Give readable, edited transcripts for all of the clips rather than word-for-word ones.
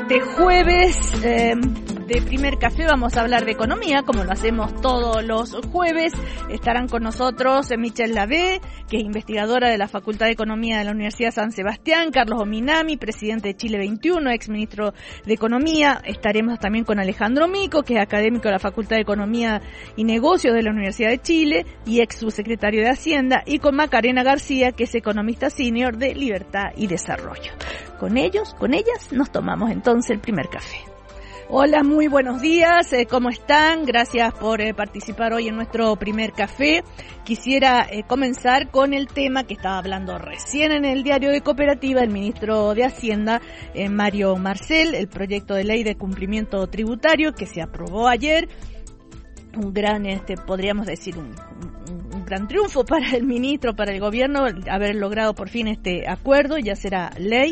este jueves de Primer Café vamos a hablar de economía, como lo hacemos todos los jueves. Estarán con nosotros Michelle Lavé, que es investigadora de la Facultad de Economía de la Universidad San Sebastián, Carlos Ominami, presidente de Chile 21, ex ministro de Economía. Estaremos también con Alejandro Mico, que es académico de la Facultad de Economía y Negocios de la Universidad de Chile y ex subsecretario de Hacienda, y con Macarena García, que es economista senior de Libertad y Desarrollo. Con ellos, con ellas, nos tomamos entonces el primer café. Hola, muy buenos días, ¿cómo están? Gracias por participar hoy en nuestro primer café. Quisiera comenzar con el tema que estaba hablando recién en el diario de Cooperativa el ministro de Hacienda, Mario Marcel, el proyecto de ley de cumplimiento tributario que se aprobó ayer. Un gran, podríamos decir, un gran triunfo para el ministro, para el gobierno, haber logrado por fin este acuerdo. Ya será ley,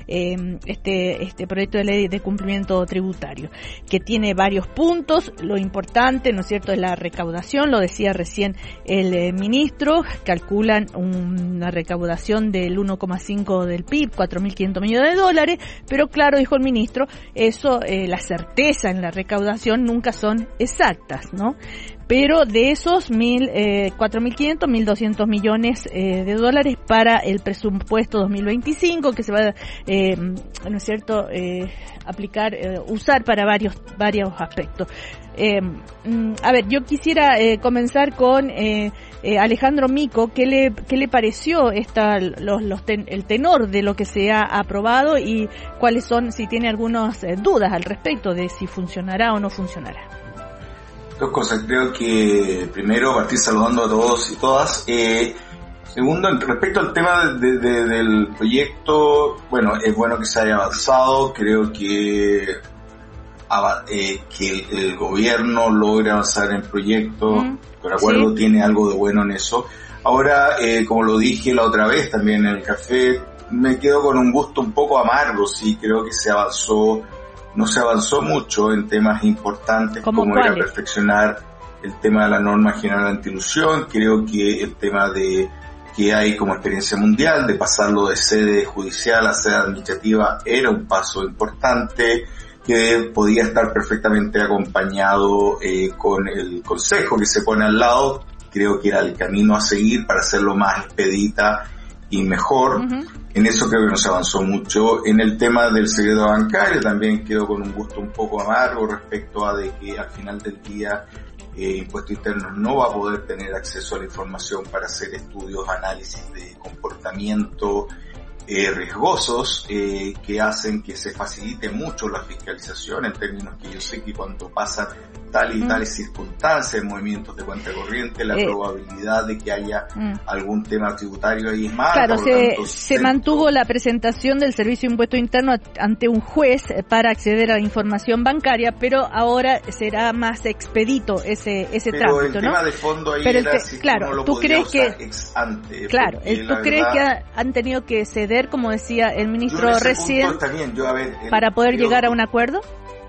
este proyecto de ley de cumplimiento tributario, que tiene varios puntos. Lo importante, ¿no es cierto?, es la recaudación, lo decía recién el ministro. Calculan una recaudación del 1,5 del PIB, 4.500 millones de dólares, pero claro, dijo el ministro, eso, la certeza en la recaudación nunca son exactas, ¿no? Pero de esos 4.500, 1.200 millones de dólares para el presupuesto 2025, que se va, ¿no es cierto?, aplicar, usar para varios aspectos. A ver, yo quisiera comenzar con Alejandro Mico. ¿Qué le pareció el tenor de lo que se ha aprobado y cuáles son, si tiene algunas dudas al respecto de si funcionará o no funcionará? Dos cosas, creo que primero partir saludando a todos y todas. Segundo, respecto al tema del proyecto, bueno, es bueno que se haya avanzado. Creo que el gobierno logre avanzar en el proyecto, por acuerdo, sí, tiene algo de bueno en eso. Ahora, como lo dije la otra vez también en el café, me quedo con un gusto un poco amargo. Sí, creo que no se avanzó mucho en temas importantes como era perfeccionar el tema de la norma general antiilusión. Creo que el tema de que hay como experiencia mundial de pasarlo de sede judicial a sede administrativa era un paso importante que podía estar perfectamente acompañado con el consejo que se pone al lado. Creo que era el camino a seguir para hacerlo más expedita y mejor. En eso creo que no se avanzó mucho. En el tema del secreto bancario también quedó con un gusto un poco amargo respecto a de que al final del día Impuesto Interno no va a poder tener acceso a la información para hacer estudios, análisis de comportamiento riesgosos que hacen que se facilite mucho la fiscalización, en términos que yo sé que cuando pasan tal y tales circunstancias, movimientos de cuenta corriente, la probabilidad de que haya algún tema tributario ahí es más. Claro, se mantuvo la presentación del Servicio de Impuesto Interno ante un juez para acceder a la información bancaria, pero ahora será más expedito ese trámite, ¿no? Pero el tema de fondo ahí era si claro, uno lo ¿tú podía crees usar ex ante? Claro, ¿tú crees que han tenido que ceder, como decía el ministro recién, para poder llegar a un acuerdo?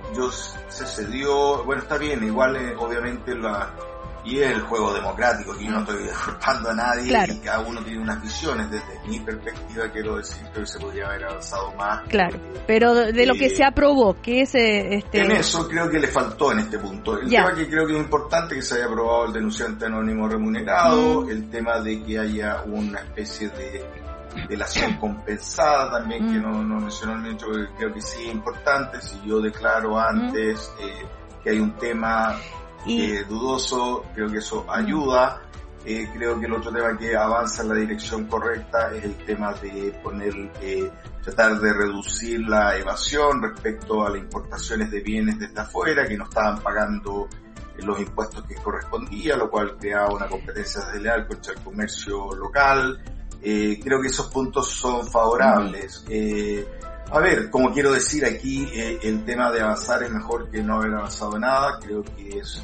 Se cedió, bueno, está bien, igual obviamente y es el juego democrático, que yo no estoy culpando a nadie, claro, y cada uno tiene unas visiones. Desde mi perspectiva quiero decir que se podría haber avanzado más. Claro, pero de lo que se aprobó, que es en eso creo que le faltó en este punto. El tema que creo que es importante, que se haya aprobado el denunciante anónimo remunerado, el tema de que haya una especie de delación compensada también, que no mencionó el ministro, porque creo que sí es importante. Si yo declaro antes que hay un tema dudoso, creo que eso ayuda. Creo que el otro tema que avanza en la dirección correcta es el tema de tratar de reducir la evasión respecto a las importaciones de bienes desde afuera que no estaban pagando los impuestos que correspondía, lo cual creaba una competencia desleal contra el comercio local. Creo que esos puntos son favorables. A ver, como quiero decir aquí, el tema de avanzar es mejor que no haber avanzado nada. Creo que es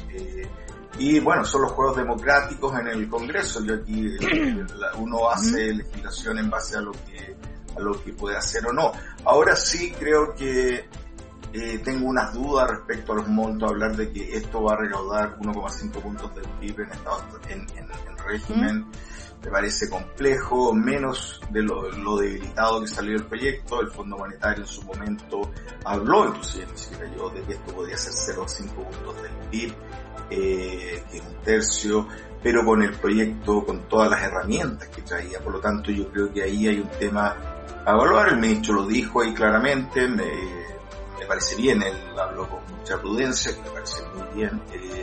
y bueno, son los juegos democráticos en el Congreso. Yo aquí uno hace legislación en base a lo que puede hacer o no. Ahora sí creo que tengo unas dudas respecto a los montos. Hablar de que esto va a recaudar 1,5 puntos del PIB en régimen. me parece complejo, menos de lo debilitado que salió el proyecto. El Fondo Monetario en su momento habló, inclusive ni siquiera yo, de que esto podía ser 0,5 puntos del PIB, que es un tercio, pero con el proyecto, con todas las herramientas que traía. Por lo tanto, yo creo que ahí hay un tema a evaluar. El ministro lo dijo ahí claramente, me parece bien, él habló con mucha prudencia, me parece muy bien,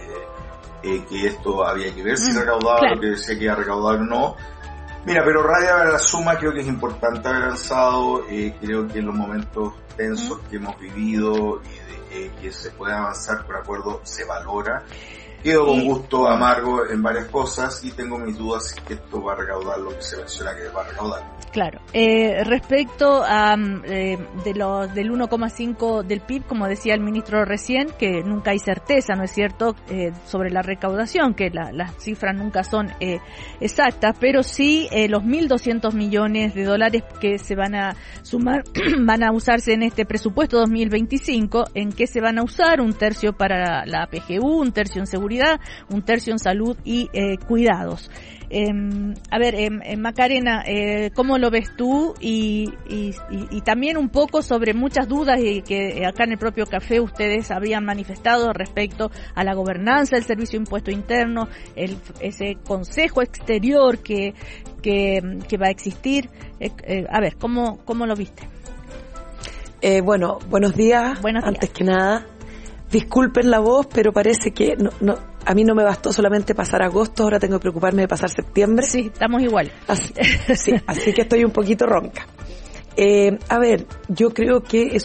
que esto había que ver si recaudaba lo que decía que iba a recaudar o no. Mira, pero raya la suma, creo que es importante haber avanzado, creo que en los momentos tensos que hemos vivido y de que se puede avanzar por acuerdo se valora. Quedo con gusto amargo en varias cosas y tengo mis dudas si que esto va a recaudar lo que se menciona que va a recaudar. Claro. Respecto a del 1,5 del PIB, como decía el ministro recién, que nunca hay certeza, ¿no es cierto?, sobre la recaudación, que las cifras nunca son exactas, pero sí los 1.200 millones de dólares que se van a sumar, van a usarse en este presupuesto 2025, en que se van a usar un tercio para la PGU, un tercio en seguridad, un tercio en salud y cuidados. A ver, Macarena, ¿cómo lo ves tú? Y también un poco sobre muchas dudas que acá en el propio café ustedes habían manifestado respecto a la gobernanza del Servicio de Impuesto Interno, ese consejo exterior que va a existir. A ver, ¿cómo lo viste? Bueno, buenos días. Antes que nada, disculpen la voz, pero parece que a mí no me bastó solamente pasar agosto, ahora tengo que preocuparme de pasar septiembre. Sí, estamos igual. Así que estoy un poquito ronca. A ver, yo creo que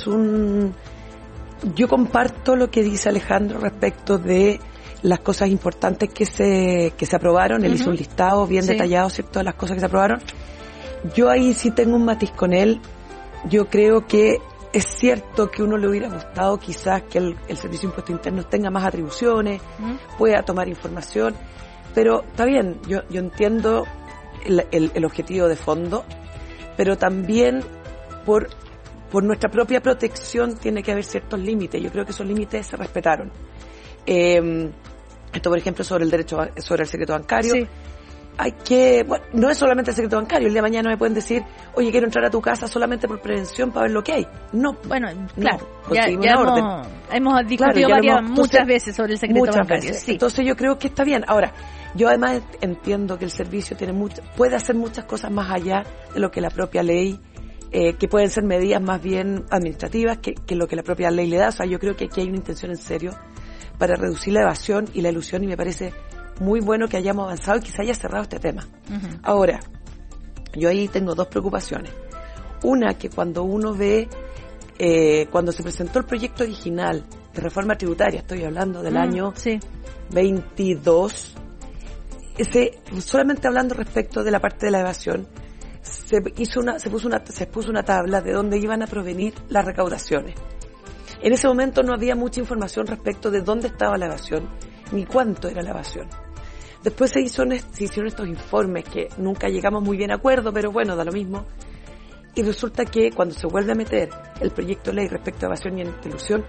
yo comparto lo que dice Alejandro respecto de las cosas importantes que se aprobaron. Él hizo un listado bien detallado, ¿cierto?, de las cosas que se aprobaron. Yo ahí sí tengo un matiz con él. Yo creo que es cierto que uno le hubiera gustado quizás que el Servicio de Impuesto Interno tenga más atribuciones, pueda tomar información, pero está bien, yo entiendo el objetivo de fondo, pero también por nuestra propia protección tiene que haber ciertos límites. Yo creo que esos límites se respetaron. Esto, por ejemplo, sobre el secreto bancario. Sí. No es solamente el secreto bancario. El día de mañana me pueden decir, oye, quiero entrar a tu casa solamente por prevención para ver lo que hay. No. Bueno, claro. Ya hemos discutido muchas veces sobre el secreto bancario. Sí. Entonces yo creo que está bien. Ahora, yo además entiendo que el servicio puede hacer muchas cosas más allá de lo que la propia ley, que pueden ser medidas más bien administrativas que lo que la propia ley le da. O sea, yo creo que aquí hay una intención en serio para reducir la evasión y la ilusión, y me parece muy bueno que hayamos avanzado y que se haya cerrado este tema. Ahora, yo ahí tengo dos preocupaciones. Una, que cuando uno ve, cuando se presentó el proyecto original de reforma tributaria, estoy hablando del año 22, solamente hablando respecto de la parte de la evasión, se puso una tabla de dónde iban a provenir las recaudaciones. En ese momento no había mucha información respecto de dónde estaba la evasión, ni cuánto era la evasión. Después se hicieron estos informes que nunca llegamos muy bien a acuerdo, pero bueno, da lo mismo. Y resulta que cuando se vuelve a meter el proyecto de ley respecto a evasión y elusión,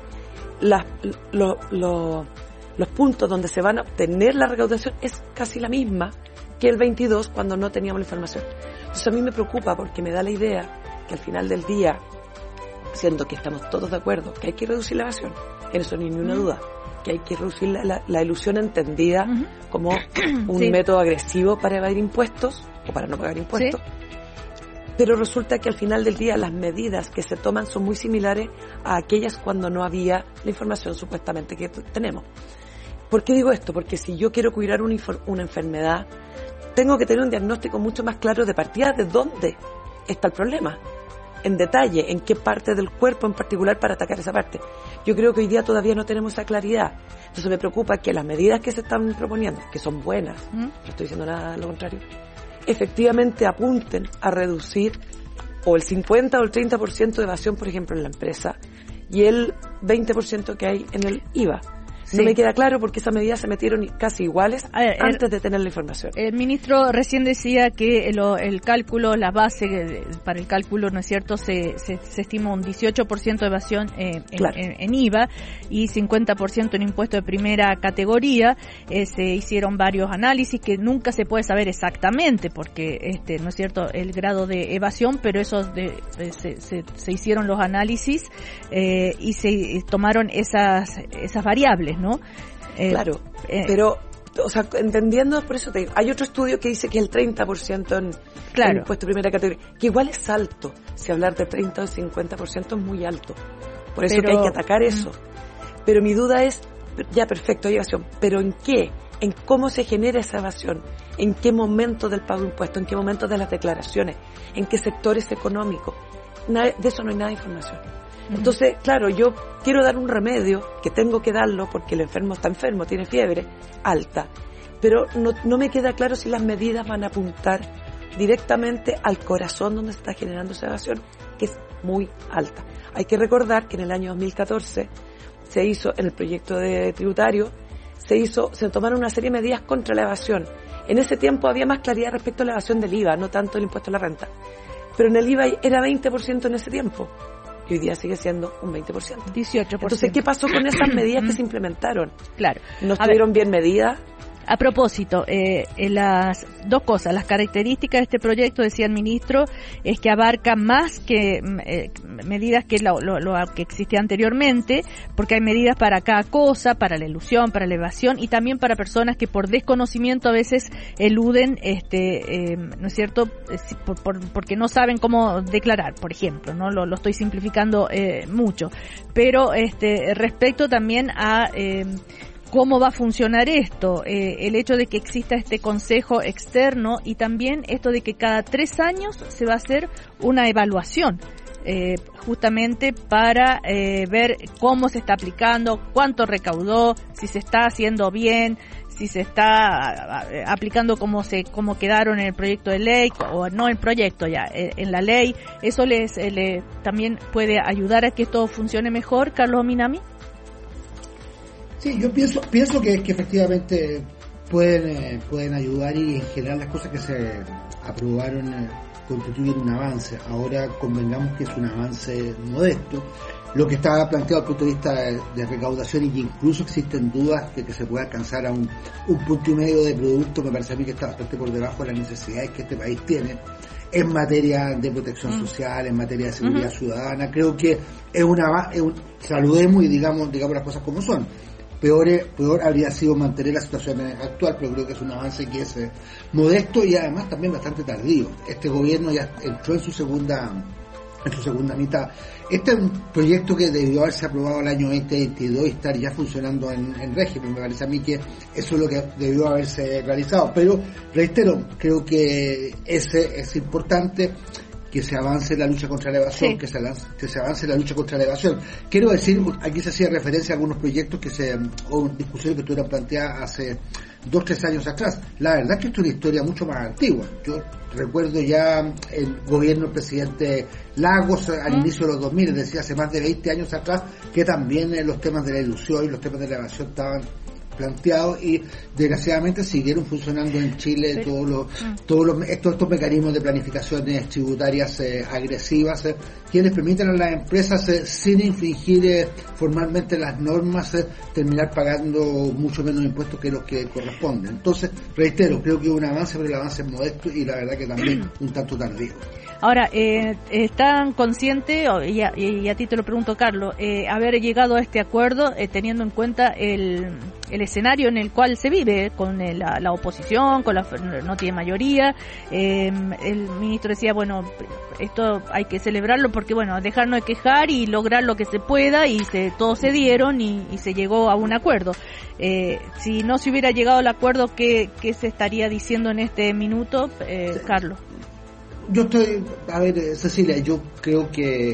los puntos donde se van a obtener la recaudación es casi la misma que el 22 cuando no teníamos la información. Entonces a mí me preocupa porque me da la idea que al final del día, siendo que estamos todos de acuerdo que hay que reducir la evasión, en eso ni una duda, que hay que reducir la ilusión entendida como un método agresivo para evadir impuestos o para no pagar impuestos. Pero resulta que al final del día las medidas que se toman son muy similares a aquellas cuando no había la información supuestamente que tenemos. ¿Por qué digo esto? Porque si yo quiero curar una enfermedad, tengo que tener un diagnóstico mucho más claro de partida de dónde está el problema, en detalle, en qué parte del cuerpo en particular para atacar esa parte. Yo creo que hoy día todavía no tenemos esa claridad. Entonces me preocupa que las medidas que se están proponiendo, que son buenas, no estoy diciendo nada lo contrario, efectivamente apunten a reducir o el 50 o el 30% de evasión, por ejemplo, en la empresa, y el 20% que hay en el IVA. No me queda claro porque esas medidas se metieron casi iguales antes de tener la información. El ministro recién decía que el cálculo, la base para el cálculo, ¿no es cierto?, se estima un 18% de evasión en IVA y 50% en impuesto de primera categoría. Se hicieron varios análisis que nunca se puede saber exactamente porque, ¿no es cierto?, el grado de evasión, pero eso se hicieron los análisis y se tomaron esas variables, ¿no? Claro, pero, o sea, entendiendo, por eso te digo, hay otro estudio que dice que el 30% en impuesto de primera categoría, que igual es alto, si hablar de 30 o 50% es muy alto, por eso que hay que atacar eso. Pero mi duda es, ya perfecto, hay evasión, pero ¿en qué? ¿En cómo se genera esa evasión? ¿En qué momento del pago de impuestos? ¿En qué momento de las declaraciones? ¿En qué sectores económicos? De eso no hay nada de información. Entonces, claro, yo quiero dar un remedio, que tengo que darlo porque el enfermo está enfermo, tiene fiebre alta, pero no me queda claro si las medidas van a apuntar directamente al corazón donde se está generando esa evasión, que es muy alta. Hay que recordar que en el año 2014 se hizo, en el proyecto de tributario, se tomaron una serie de medidas contra la evasión. En ese tiempo había más claridad respecto a la evasión del IVA, no tanto el impuesto a la renta. Pero en el IVA era 20% en ese tiempo. Y hoy día sigue siendo un 20%. 18%. Entonces, ¿qué pasó con esas medidas que se implementaron? Claro. ¿No estuvieron bien medidas? A propósito, las dos cosas, las características de este proyecto, decía el ministro, es que abarca más que medidas que lo que existía anteriormente, porque hay medidas para cada cosa, para la elusión, para la evasión y también para personas que por desconocimiento a veces eluden, ¿no es cierto?, porque no saben cómo declarar, por ejemplo, no lo estoy simplificando mucho, pero respecto también a ¿cómo va a funcionar esto? El hecho de que exista este consejo externo y también esto de que cada 3 años se va a hacer una evaluación, justamente para ver cómo se está aplicando, cuánto recaudó, si se está haciendo bien, si se está aplicando como quedaron en el proyecto de ley o no el proyecto ya, en la ley. Eso también puede ayudar a que todo funcione mejor, Carlos Minami. Sí, yo pienso que efectivamente pueden ayudar y en general las cosas que se aprobaron constituyen un avance. Ahora convengamos que es un avance modesto. Lo que estaba planteado desde el punto de vista de recaudación y que incluso existen dudas de que se pueda alcanzar a un 1,5% de producto, me parece a mí que está bastante por debajo de las necesidades que este país tiene en materia de protección social, en materia de seguridad ciudadana. Creo que saludemos y digamos las cosas como son. Peor habría sido mantener la situación actual, pero creo que es un avance que es modesto y además también bastante tardío. Este gobierno ya entró en su segunda mitad. Este es un proyecto que debió haberse aprobado el año 2022 y estar ya funcionando en régimen. Me parece a mí que eso es lo que debió haberse realizado. Pero, reitero, creo que es importante que se avance en la lucha contra la evasión, que se avance en la lucha contra la evasión. Quiero decir, aquí se hacía referencia a algunos proyectos o discusiones que estuvieron planteadas hace 2-3 años atrás. La verdad es que esto es una historia mucho más antigua. Yo recuerdo ya el gobierno del presidente Lagos al inicio de los 2000, es decir, hace más de 20 años atrás, que también los temas de la ilusión y los temas de la evasión estaban planteados y desgraciadamente siguieron funcionando en Chile todos estos mecanismos de planificaciones tributarias agresivas que les permiten a las empresas sin infringir formalmente las normas terminar pagando mucho menos impuestos que los que corresponden. Entonces, reitero, creo que es un avance, pero el avance es modesto y la verdad que también un tanto tardío. Ahora, ¿están conscientes, y a ti te lo pregunto, Carlos, haber llegado a este acuerdo teniendo en cuenta el escenario en el cual se vive, con la oposición, no tiene mayoría? El ministro decía, bueno, esto hay que celebrarlo porque, bueno, dejarnos de quejar y lograr lo que se pueda, y todos se dieron y se llegó a un acuerdo. Si no se hubiera llegado al acuerdo, ¿qué se estaría diciendo en este minuto, Carlos? Yo Cecilia, yo creo que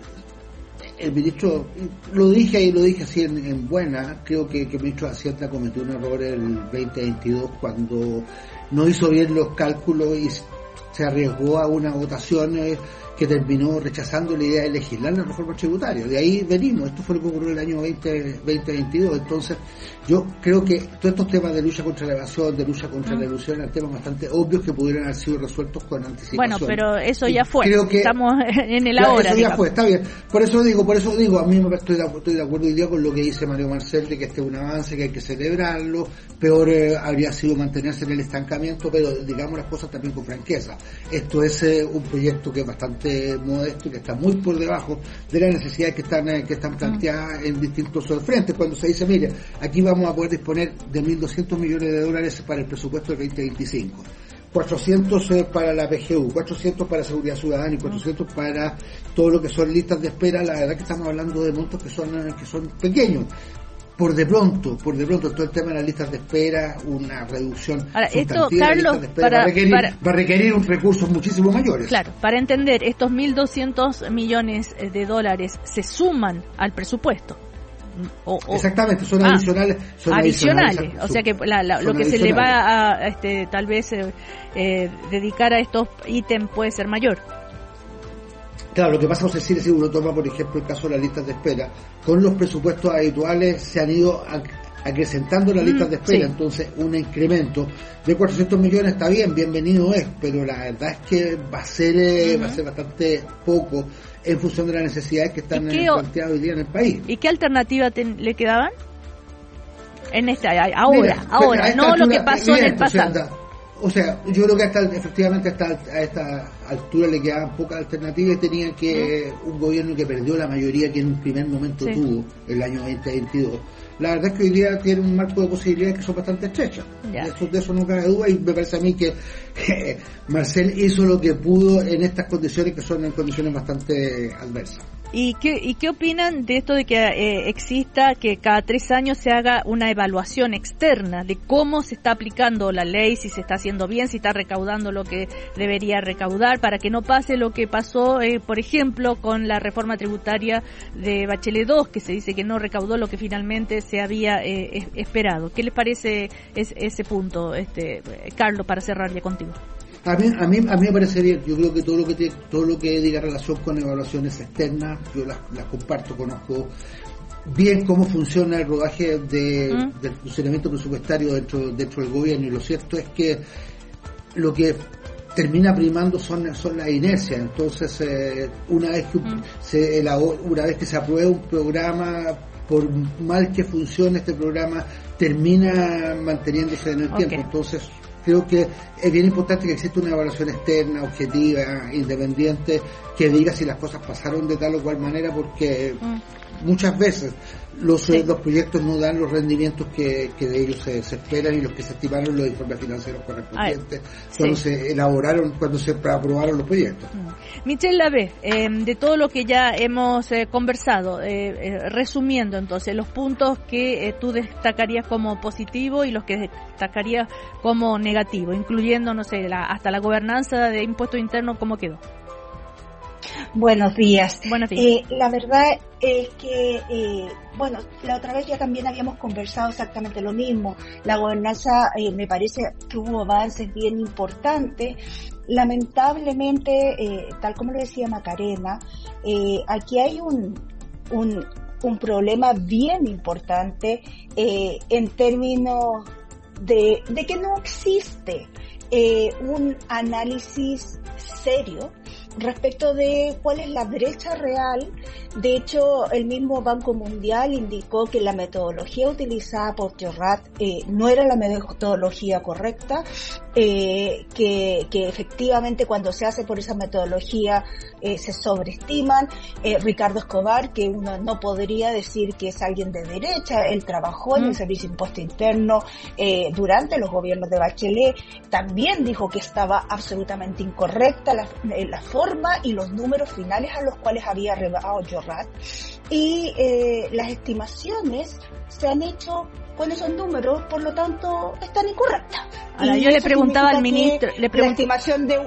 el ministro, lo dije así en buena, creo que el ministro de Hacienda cometió un error en el 2022 cuando no hizo bien los cálculos y se arriesgó a una votación que terminó rechazando la idea de legislar la reforma tributaria. De ahí venimos, esto fue lo que ocurrió en el año 2022. Entonces, yo creo que todos estos temas de lucha contra la evasión, de lucha contra la ilusión, eran temas bastante obvios que pudieran haber sido resueltos con anticipación. Bueno, pero eso ya fue, creo que, estamos en el ahora. Eso ya fue, está bien. Por eso digo, a mí estoy de acuerdo hoy día con lo que dice Mario Marcel, de que este es un avance, que hay que celebrarlo. Peor habría sido mantenerse en el estancamiento, pero digamos las cosas también con franqueza. Esto es un proyecto que es bastante modesto y que está muy por debajo de las necesidades que están planteadas en distintos frentes. Cuando se dice, mire, aquí vamos a poder disponer de 1.200 millones de dólares para el presupuesto del 2025. 400 para la PGU, 400 para Seguridad Ciudadana y 400 para todo lo que son listas de espera. La verdad que estamos hablando de montos que son pequeños. Por de pronto, todo el tema de las listas de espera, una reducción esto, Carlos, de listas de espera va a requerir un recursos muchísimo mayores. Claro, para entender, estos 1.200 millones de dólares se suman al presupuesto. Exactamente, son adicionales. O sea que lo que se le va a tal vez dedicar a estos ítems puede ser mayor. Claro, lo que pasa es que si uno toma, por ejemplo, el caso de las listas de espera, con los presupuestos habituales se han ido acrecentando las listas de espera, sí. Entonces un incremento de 400 millones está bien, bienvenido es, pero la verdad es que va a ser bastante poco en función de las necesidades que están planteadas hoy día en el país. ¿Y qué alternativa le quedaban? En ahora, no lo que pasó en el pasado. O sea, yo creo que efectivamente a esta altura le quedaban pocas alternativas y tenía que un gobierno que perdió la mayoría que en un primer momento tuvo el año 2022. La verdad es que hoy día tiene un marco de posibilidades que son bastante estrechas. De eso no cabe duda, y me parece a mí que Marcel hizo lo que pudo en estas condiciones, que son en condiciones bastante adversas. ¿Y qué opinan de esto de que exista, que cada 3 años se haga una evaluación externa de cómo se está aplicando la ley, si se está haciendo bien, si está recaudando lo que debería recaudar, para que no pase lo que pasó, por ejemplo, con la reforma tributaria de Bachelet 2, que se dice que no recaudó lo que finalmente se había esperado? ¿Qué les parece ese punto, Carlos, para cerrar ya contigo? A mí me parece bien. Yo creo que todo lo que diga relación con evaluaciones externas, yo las comparto, conozco bien cómo funciona el rodaje del funcionamiento presupuestario dentro del gobierno, y lo cierto es que lo que termina primando son las inercias. Entonces, una vez que se aprueba un programa, por mal que funcione este programa, termina manteniéndose en el tiempo. Entonces, creo que es bien importante que exista una evaluación externa, objetiva, independiente, que diga si las cosas pasaron de tal o cual manera, porque muchas veces los proyectos no dan los rendimientos que de ellos se esperan, y los que se estimaron los informes financieros correspondientes cuando se aprobaron los proyectos. Michelle Lavé, de todo lo que ya hemos conversado, resumiendo entonces los puntos que tú destacarías como positivo y los que destacarías como negativo, incluyendo, no sé, hasta la gobernanza de impuestos internos, ¿cómo quedó? Buenos días. La verdad es que, la otra vez ya también habíamos conversado exactamente lo mismo. La gobernanza, me parece que hubo avances bien importantes. Lamentablemente, tal como lo decía Macarena, aquí hay un problema bien importante en términos de que no existe un análisis serio respecto de cuál es la brecha real. De hecho, el mismo Banco Mundial indicó que la metodología utilizada por Jorrat no era la metodología correcta, que efectivamente cuando se hace por esa metodología se sobreestiman. Ricardo Escobar, que uno no podría decir que es alguien de derecha, él trabajó en el Servicio de Impuesto Interno durante los gobiernos de Bachelet, también dijo que estaba absolutamente incorrecta la forma y los números finales a los cuales había arribado Jorrat, y las estimaciones se han hecho con esos números, por lo tanto están incorrectas. Ahora, yo le preguntaba al ministro, la estimación de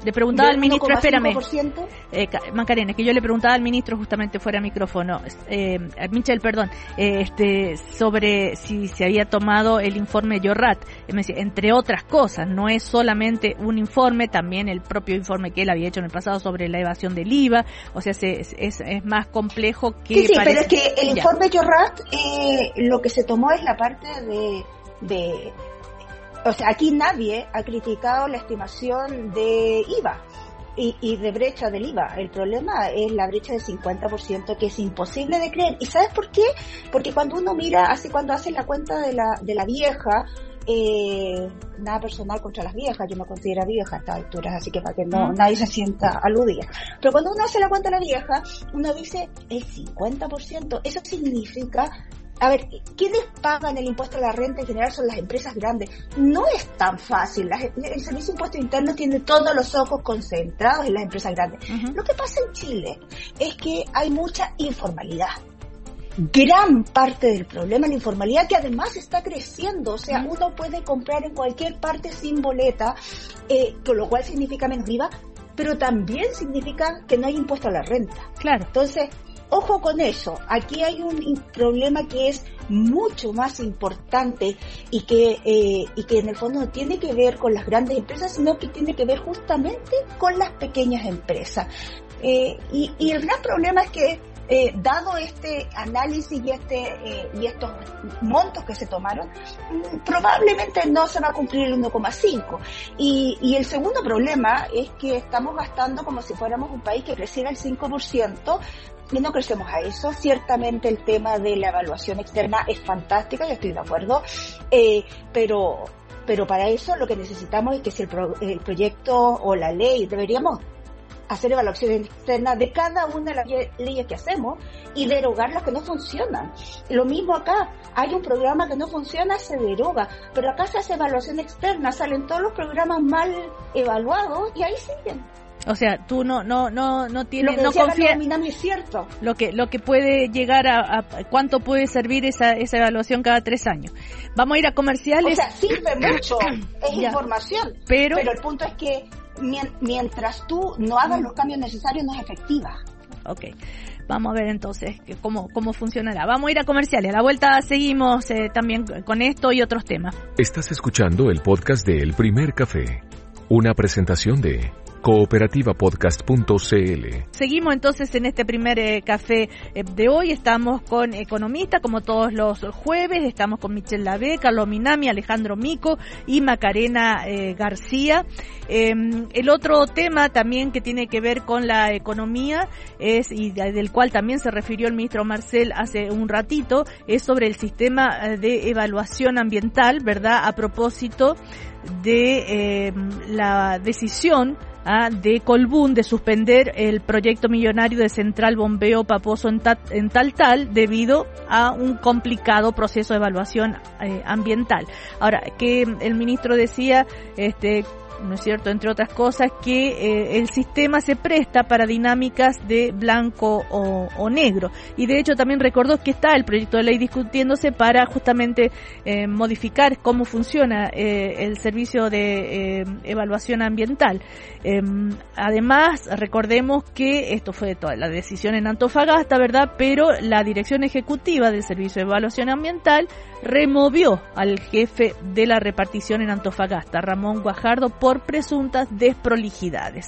Le preguntaba al ministro, espérame, 1,5%. Macarena, es que yo le preguntaba al ministro justamente fuera de micrófono, Michel, perdón, sobre si se había tomado el informe Jorrat, entre otras cosas, no es solamente un informe, también el propio informe que él había hecho en el pasado sobre la evasión del IVA, o sea, es más complejo que... Sí, pero es que el informe Jorrat, lo que se tomó es la parte de o sea, aquí nadie ha criticado la estimación de IVA y de brecha del IVA. El problema es la brecha del 50%, que es imposible de creer. ¿Y sabes por qué? Porque cuando uno mira, así cuando hace la cuenta de la vieja, nada personal contra las viejas, yo me considero vieja a estas alturas, así que para que no nadie se sienta aludida. Pero cuando uno hace la cuenta de la vieja, uno dice el 50%, eso significa... A ver, ¿quiénes pagan el impuesto a la renta en general? Son las empresas grandes. No es tan fácil. El Servicio de Impuestos Internos tiene todos los ojos concentrados en las empresas grandes. Uh-huh. Lo que pasa en Chile es que hay mucha informalidad. Gran parte del problema es la informalidad, que además está creciendo. O sea, uno puede comprar en cualquier parte sin boleta, con lo cual significa menos IVA, pero también significa que no hay impuesto a la renta. Claro. Entonces... Ojo con eso, aquí hay un problema que es mucho más importante y que en el fondo no tiene que ver con las grandes empresas, sino que tiene que ver justamente con las pequeñas empresas. Y el gran problema es que, dado este análisis y estos montos que se tomaron, probablemente no se va a cumplir el 1,5. Y el segundo problema es que estamos gastando como si fuéramos un país que creciera el 5%, y no crecemos a eso. Ciertamente el tema de la evaluación externa es fantástica, yo estoy de acuerdo, pero para eso lo que necesitamos es que si el proyecto o la ley, deberíamos hacer evaluación externa de cada una de las leyes que hacemos y derogar las que no funcionan. Lo mismo acá, hay un programa que no funciona, se deroga, pero acá se hace evaluación externa, salen todos los programas mal evaluados y ahí siguen. O sea, tú no tienes, no confías. Es cierto. Lo que puede llegar a cuánto puede servir esa evaluación cada 3 años. Vamos a ir a comerciales. O sea, sirve mucho, es información. Pero el punto es que mientras tú no hagas los cambios necesarios, no es efectiva. Okay. Vamos a ver entonces cómo funcionará. Vamos a ir a comerciales. A la vuelta seguimos también con esto y otros temas. Estás escuchando el podcast de El Primer Café, una presentación de cooperativapodcast.cl. Seguimos entonces en este primer café de hoy. Estamos con economistas como todos los jueves. Estamos con Michel Lavé, Carlos Minami, Alejandro Mico y Macarena García. El otro tema también que tiene que ver con la economía y del cual también se refirió el ministro Marcel hace un ratito, es sobre el sistema de evaluación ambiental, ¿verdad? A propósito de la decisión de Colbún de suspender el proyecto millonario de Central Bombeo Paposo en Taltal debido a un complicado proceso de evaluación ambiental. Ahora, que el ministro decía, ¿no es cierto?, entre otras cosas, que el sistema se presta para dinámicas de blanco o negro. Y de hecho también recordó que está el proyecto de ley discutiéndose para justamente modificar cómo funciona el servicio de evaluación ambiental. Además, recordemos que esto fue toda la decisión en Antofagasta, ¿verdad?, pero la dirección ejecutiva del servicio de evaluación ambiental removió al jefe de la repartición en Antofagasta, Ramón Guajardo, por presuntas desprolijidades.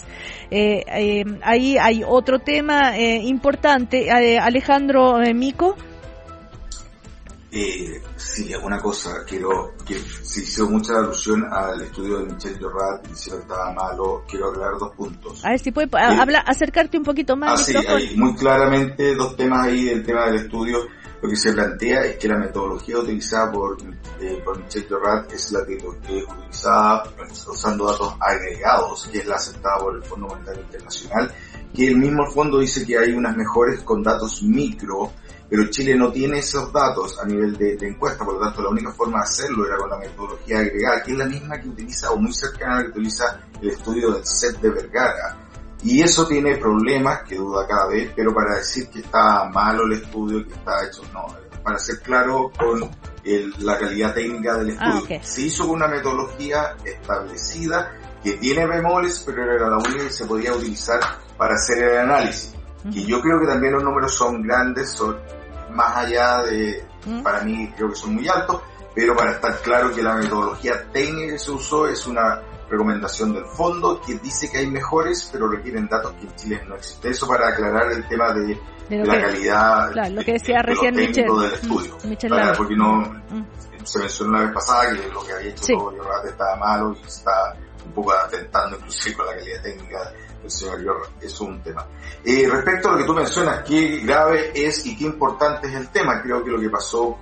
Ahí hay otro tema importante. Alejandro Mico. Sí, alguna cosa, quiero que se hizo mucha alusión al estudio de Michel Jorrat, diciendo que estaba malo. Quiero aclarar 2 puntos. A ver si puede acercarte un poquito más. Sí, hay muy claramente 2 temas ahí. El tema del estudio, lo que se plantea es que la metodología utilizada por Michel Jorrat es la que es utilizada usando datos agregados, que es la aceptada por el Fondo Monetario Internacional, que el mismo fondo dice que hay unas mejores con datos micro, pero Chile no tiene esos datos a nivel de encuesta, por lo tanto la única forma de hacerlo era con la metodología agregada, que es la misma que utiliza, o muy cercana a la que utiliza el estudio del CEP de Vergara. Y eso tiene problemas, que duda cada vez, pero para decir que está malo el estudio, que está hecho, no, para ser claro con la calidad técnica del estudio. Okay. Se hizo con una metodología establecida que tiene bemoles, pero era la única que se podía utilizar para hacer el análisis. Que yo creo que también los números son grandes, son más allá de, para mí creo que son muy altos, pero para estar claro que la metodología técnica que se usó es una recomendación del fondo que dice que hay mejores, pero requieren datos que en Chile no existen. Eso para aclarar el tema de la calidad, claro, lo que decía recién Michel del estudio. Porque se mencionó la vez pasada que lo que había hecho Llorate estaba malo y está un poco atentando inclusive con la calidad técnica del señor Llorate. Eso es un tema. Respecto a lo que tú mencionas, qué grave es y qué importante es el tema, creo que lo que pasó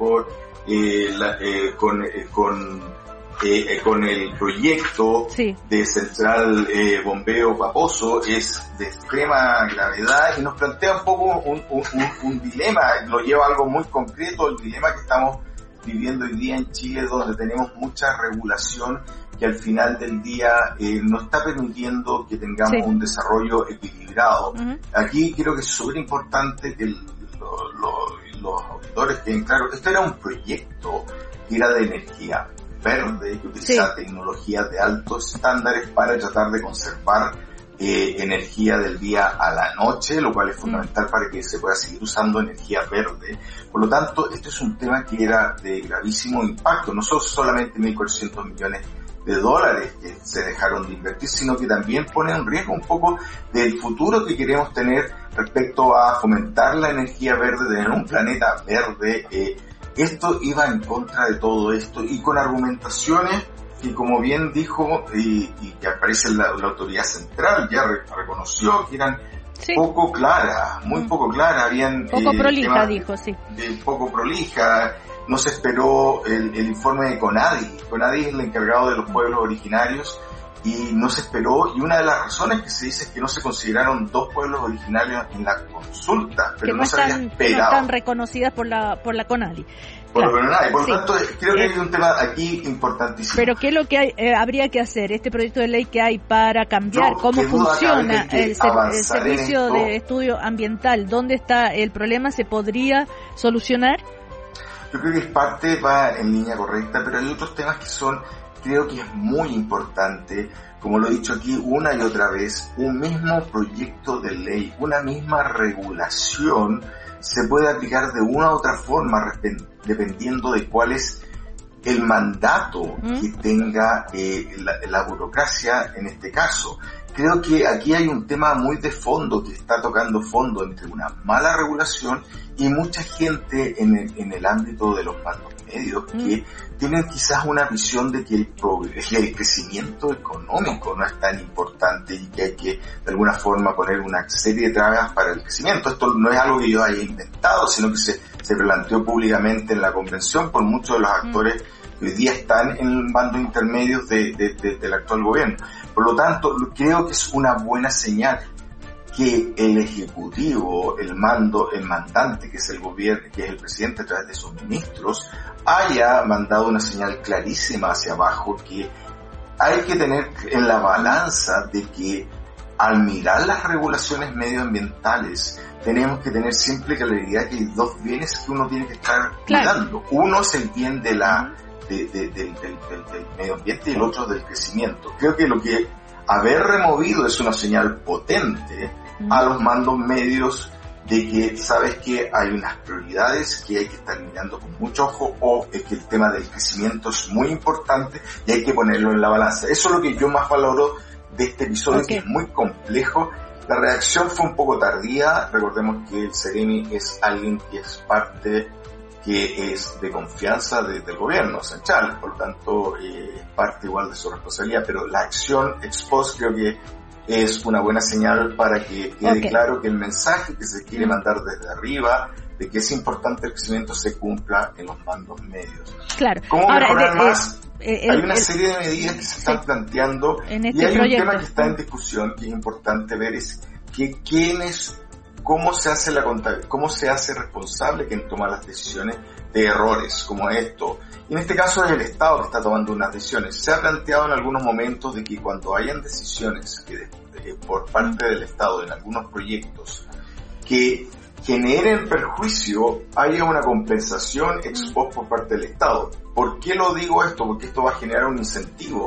con el proyecto de central bombeo Paposo es de extrema gravedad y nos plantea un poco un dilema, lo lleva a algo muy concreto, el dilema que estamos viviendo hoy día en Chile, donde tenemos mucha regulación que al final del día no está permitiendo que tengamos un desarrollo equilibrado. Aquí creo que es súper importante que los auditores queden claros, esto era un proyecto que era de energía verde, que utiliza tecnologías de altos estándares para tratar de conservar energía del día a la noche, lo cual es fundamental para que se pueda seguir usando energía verde. Por lo tanto, este es un tema que era de gravísimo impacto, no son solamente 1.400 millones de dólares que se dejaron de invertir, sino que también pone en riesgo un poco del futuro que queremos tener respecto a fomentar la energía verde, tener un planeta verde. Esto iba en contra de todo esto y con argumentaciones que, como bien dijo y que aparece la autoridad central, ya reconoció que eran poco claras, muy poco claras, habían poco prolija, dijo, poco prolija. No se esperó el informe de CONADI. CONADI es el encargado de los pueblos originarios y no se esperó, y una de las razones que se dice es que no se consideraron 2 pueblos originarios en la consulta, pero no se había esperado. Que no están reconocidas por la CONADI. Por lo tanto, creo que hay un tema aquí importantísimo. Pero ¿qué es lo que habría que hacer? Este proyecto de ley que hay para cambiar cómo funciona el servicio de estudio ambiental, ¿dónde está el problema? ¿Se podría solucionar? Yo creo que es parte, va en línea correcta, pero hay otros temas que creo que es muy importante, como lo he dicho aquí una y otra vez, un mismo proyecto de ley, una misma regulación se puede aplicar de una u otra forma dependiendo de cuál es el mandato que tenga la burocracia en este caso. Creo que aquí hay un tema muy de fondo que está tocando fondo entre una mala regulación y mucha gente en el ámbito de los mandos medios que tienen quizás una visión de que el crecimiento económico no es tan importante y que hay que de alguna forma poner una serie de trabas para el crecimiento. Esto no es algo que yo haya inventado, sino que se planteó públicamente en la convención por muchos de los actores que hoy día están en bandos intermedios del actual gobierno. Por lo tanto, creo que es una buena señal que el ejecutivo, el mandante, que es el gobierno, que es el presidente a través de sus ministros, haya mandado una señal clarísima hacia abajo que hay que tener en la balanza de que al mirar las regulaciones medioambientales tenemos que tener siempre claridad que hay 2 bienes que uno tiene que estar cuidando. Uno es el bien del medio ambiente y el otro del crecimiento. Creo que lo que haber removido es una señal potente a los mandos medios de que sabes que hay unas prioridades que hay que estar mirando con mucho ojo, o es que el tema del crecimiento es muy importante y hay que ponerlo en la balanza. Eso es lo que yo más valoro de este episodio, que es muy complejo. La reacción fue un poco tardía. Recordemos que el Ceremi es alguien que es parte que es de confianza del gobierno central, por lo tanto es parte igual de su responsabilidad, pero la acción ex post creo que es una buena señal para que quede claro que el mensaje que se quiere mandar desde arriba de que es importante el crecimiento se cumpla en los mandos medios. Claro. ¿Cómo mejorar más? Hay una serie de medidas que se están planteando en este y hay proyecto. Un tema que está en discusión que es importante ver, es que cómo se hace responsable quien toma las decisiones de errores como esto. Y en este caso es el Estado que está tomando unas decisiones. Se ha planteado en algunos momentos de que cuando hayan decisiones por parte del Estado en algunos proyectos que generen perjuicio, haya una compensación ex post por parte del Estado. ¿Por qué lo digo esto? Porque esto va a generar un incentivo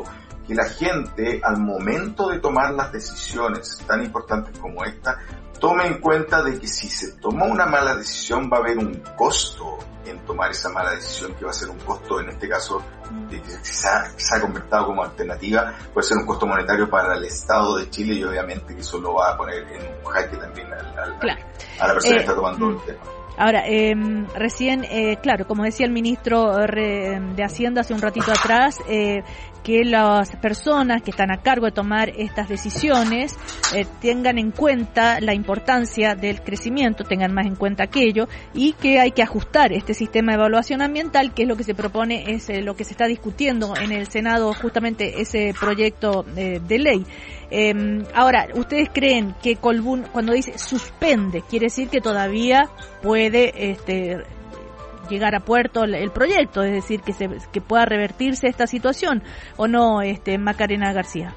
que la gente, al momento de tomar las decisiones tan importantes como esta, tome en cuenta de que si se tomó una mala decisión va a haber un costo en tomar esa mala decisión, que va a ser un costo, en este caso, que se ha convertido como alternativa, puede ser un costo monetario para el Estado de Chile, y obviamente que eso lo va a poner en un jaque también a la persona que está tomando el tema. Ahora, recién, claro, como decía el ministro de Hacienda hace un ratito atrás, que las personas que están a cargo de tomar estas decisiones tengan en cuenta la importancia del crecimiento, tengan más en cuenta aquello, y que hay que ajustar este sistema de evaluación ambiental, que es lo que se propone, es lo que se está discutiendo en el Senado, justamente ese proyecto de ley. Ahora, ¿ustedes creen que Colbún, cuando dice suspende, quiere decir que todavía puede llegar a puerto el proyecto, es decir, que pueda revertirse esta situación, o no, Macarena García?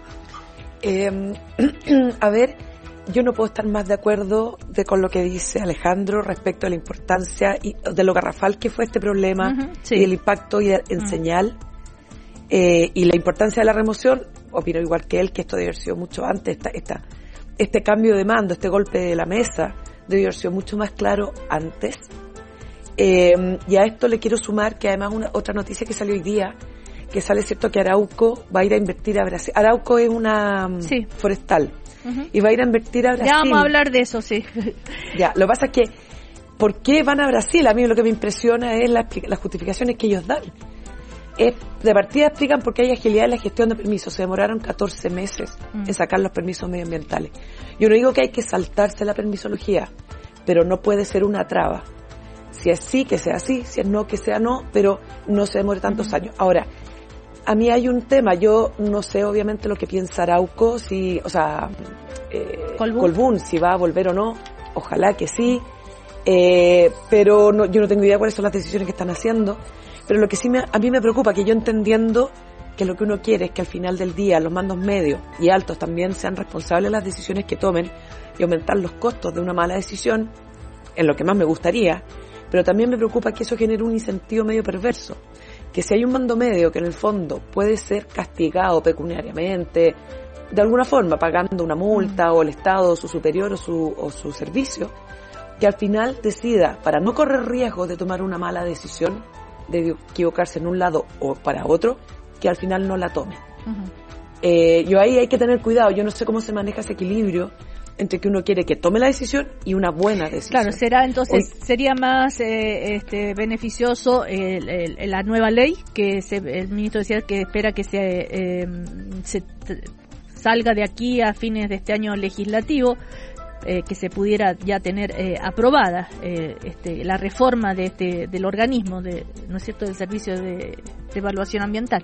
A ver, yo no puedo estar más de acuerdo con lo que dice Alejandro respecto a la importancia y de lo garrafal que fue este problema, sí, y el impacto en señal, y la importancia de la remoción. Opino igual que él, que esto debe haber sido mucho antes, este cambio de mando, este golpe de la mesa, debe haber sido mucho más claro antes. Y a esto le quiero sumar que además otra noticia que salió hoy día, que sale cierto que Arauco va a ir a invertir a Brasil. Arauco es una forestal, y va a ir a invertir a Brasil. Ya vamos a hablar de eso, sí. Ya, lo que pasa es que, ¿por qué van a Brasil? A mí lo que me impresiona es las justificaciones que ellos dan. De partida explican por qué hay agilidad en la gestión de permisos. Se demoraron 14 meses en sacar los permisos medioambientales. Yo no digo que hay que saltarse la permisología, pero no puede ser una traba. Si es sí, que sea sí, si es no, que sea no, pero no se demore tantos años. Ahora, a mí hay un tema, yo no sé obviamente lo que piensa Arauco, Colbún, si va a volver o no, ojalá que sí, pero no, yo no tengo idea cuáles son las decisiones que están haciendo. Pero lo que sí a mí me preocupa, que yo entendiendo que lo que uno quiere es que al final del día los mandos medios y altos también sean responsables de las decisiones que tomen y aumentar los costos de una mala decisión, en lo que más me gustaría, pero también me preocupa que eso genere un incentivo medio perverso, que si hay un mando medio que en el fondo puede ser castigado pecuniariamente, de alguna forma pagando una multa, o el Estado, o su superior, o su servicio, que al final decida, para no correr riesgo de tomar una mala decisión, de equivocarse en un lado o para otro, que al final no la tome. Yo ahí hay que tener cuidado. Yo no sé cómo se maneja ese equilibrio entre que uno quiere que tome la decisión y una buena decisión. Claro, sería más beneficioso la nueva ley, que el ministro decía que espera que se salga de aquí a fines de este año legislativo, que se pudiera ya tener aprobada la reforma del organismo, ¿no es cierto?, del servicio de evaluación ambiental.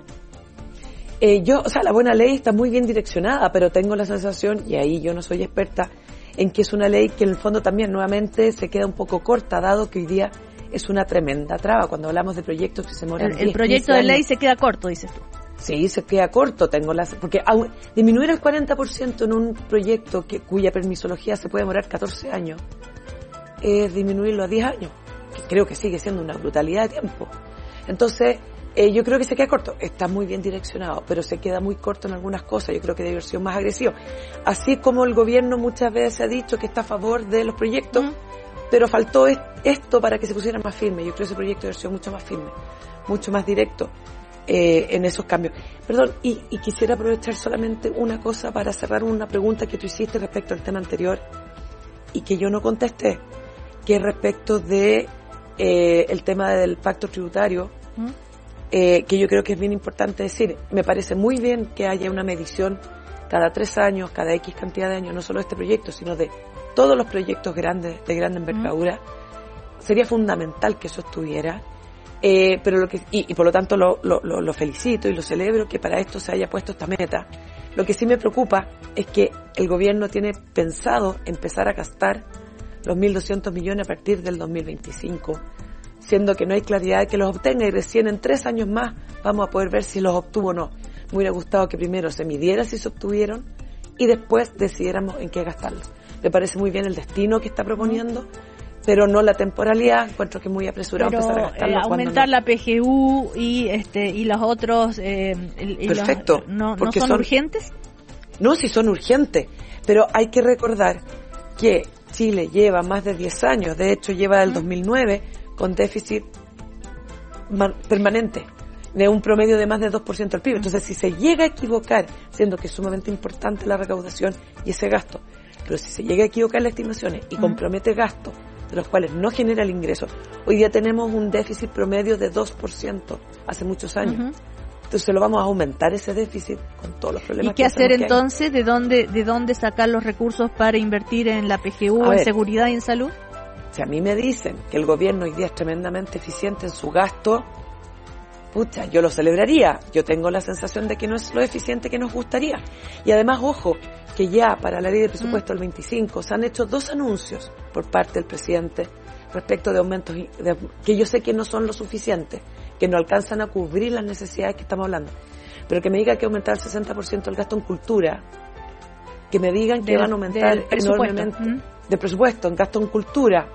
La buena ley está muy bien direccionada, pero tengo la sensación, y ahí yo no soy experta, en que es una ley que en el fondo también nuevamente se queda un poco corta, dado que hoy día es una tremenda traba cuando hablamos de proyectos que se demoran 10, el proyecto de ley se queda corto, dices tú. Sí, se queda corto, porque disminuir el 40% en un proyecto cuya permisología se puede demorar 14 años, es disminuirlo a 10 años, que creo que sigue siendo una brutalidad de tiempo. Entonces, yo creo que se queda corto, está muy bien direccionado, pero se queda muy corto en algunas cosas. Yo creo que debe haber sido más agresivo. Así como el gobierno muchas veces ha dicho que está a favor de los proyectos, pero faltó esto para que se pusiera más firme. Yo creo que ese proyecto debe haber sido mucho más firme, mucho más directo en esos cambios. Perdón, y quisiera aprovechar solamente una cosa para cerrar una pregunta que tú hiciste respecto al tema anterior y que yo no contesté, que es respecto de el tema del pacto tributario. Que yo creo que es bien importante decir. Me parece muy bien que haya una medición cada 3 años, cada X cantidad de años, no solo de este proyecto, sino de todos los proyectos grandes, de gran envergadura. Sería fundamental que eso estuviera, pero y por lo tanto lo felicito y lo celebro que para esto se haya puesto esta meta. Lo que sí me preocupa es que el gobierno tiene pensado empezar a gastar los 1.200 millones a partir del 2025, siendo que no hay claridad de que los obtenga, y recién en 3 años más vamos a poder ver si los obtuvo o no. Me hubiera gustado que primero se midiera si se obtuvieron y después decidiéramos en qué gastarlos. Me parece muy bien el destino que está proponiendo, pero no la temporalidad. Encuentro que es muy apresurado pero, empezar a gastarlo. Aumentar la PGU y los otros... Perfecto. ¿No son urgentes? No, sí son urgentes, pero hay que recordar que Chile lleva más de 10 años, de hecho lleva del 2009 con déficit permanente, de un promedio de más de 2% del PIB. Entonces, si se llega a equivocar, siendo que es sumamente importante la recaudación y ese gasto, pero si se llega a equivocar las estimaciones y compromete gastos de los cuales no genera el ingreso, hoy día tenemos un déficit promedio de 2% hace muchos años. Entonces lo vamos a aumentar ese déficit con todos los problemas. ¿Y qué hacer entonces? ¿De dónde sacar los recursos para invertir en la PGU, en seguridad y en salud? Si a mí me dicen que el gobierno hoy día es tremendamente eficiente en su gasto, pucha, yo lo celebraría. Yo tengo la sensación de que no es lo eficiente que nos gustaría. Y además, ojo, que ya para la ley de presupuesto del 25 se han hecho 2 anuncios por parte del presidente respecto de aumentos que yo sé que no son lo suficientes, que no alcanzan a cubrir las necesidades que estamos hablando. Pero que me digan que aumentar el 60% el gasto en cultura, que me digan que van a aumentar enormemente de presupuesto en gasto en cultura,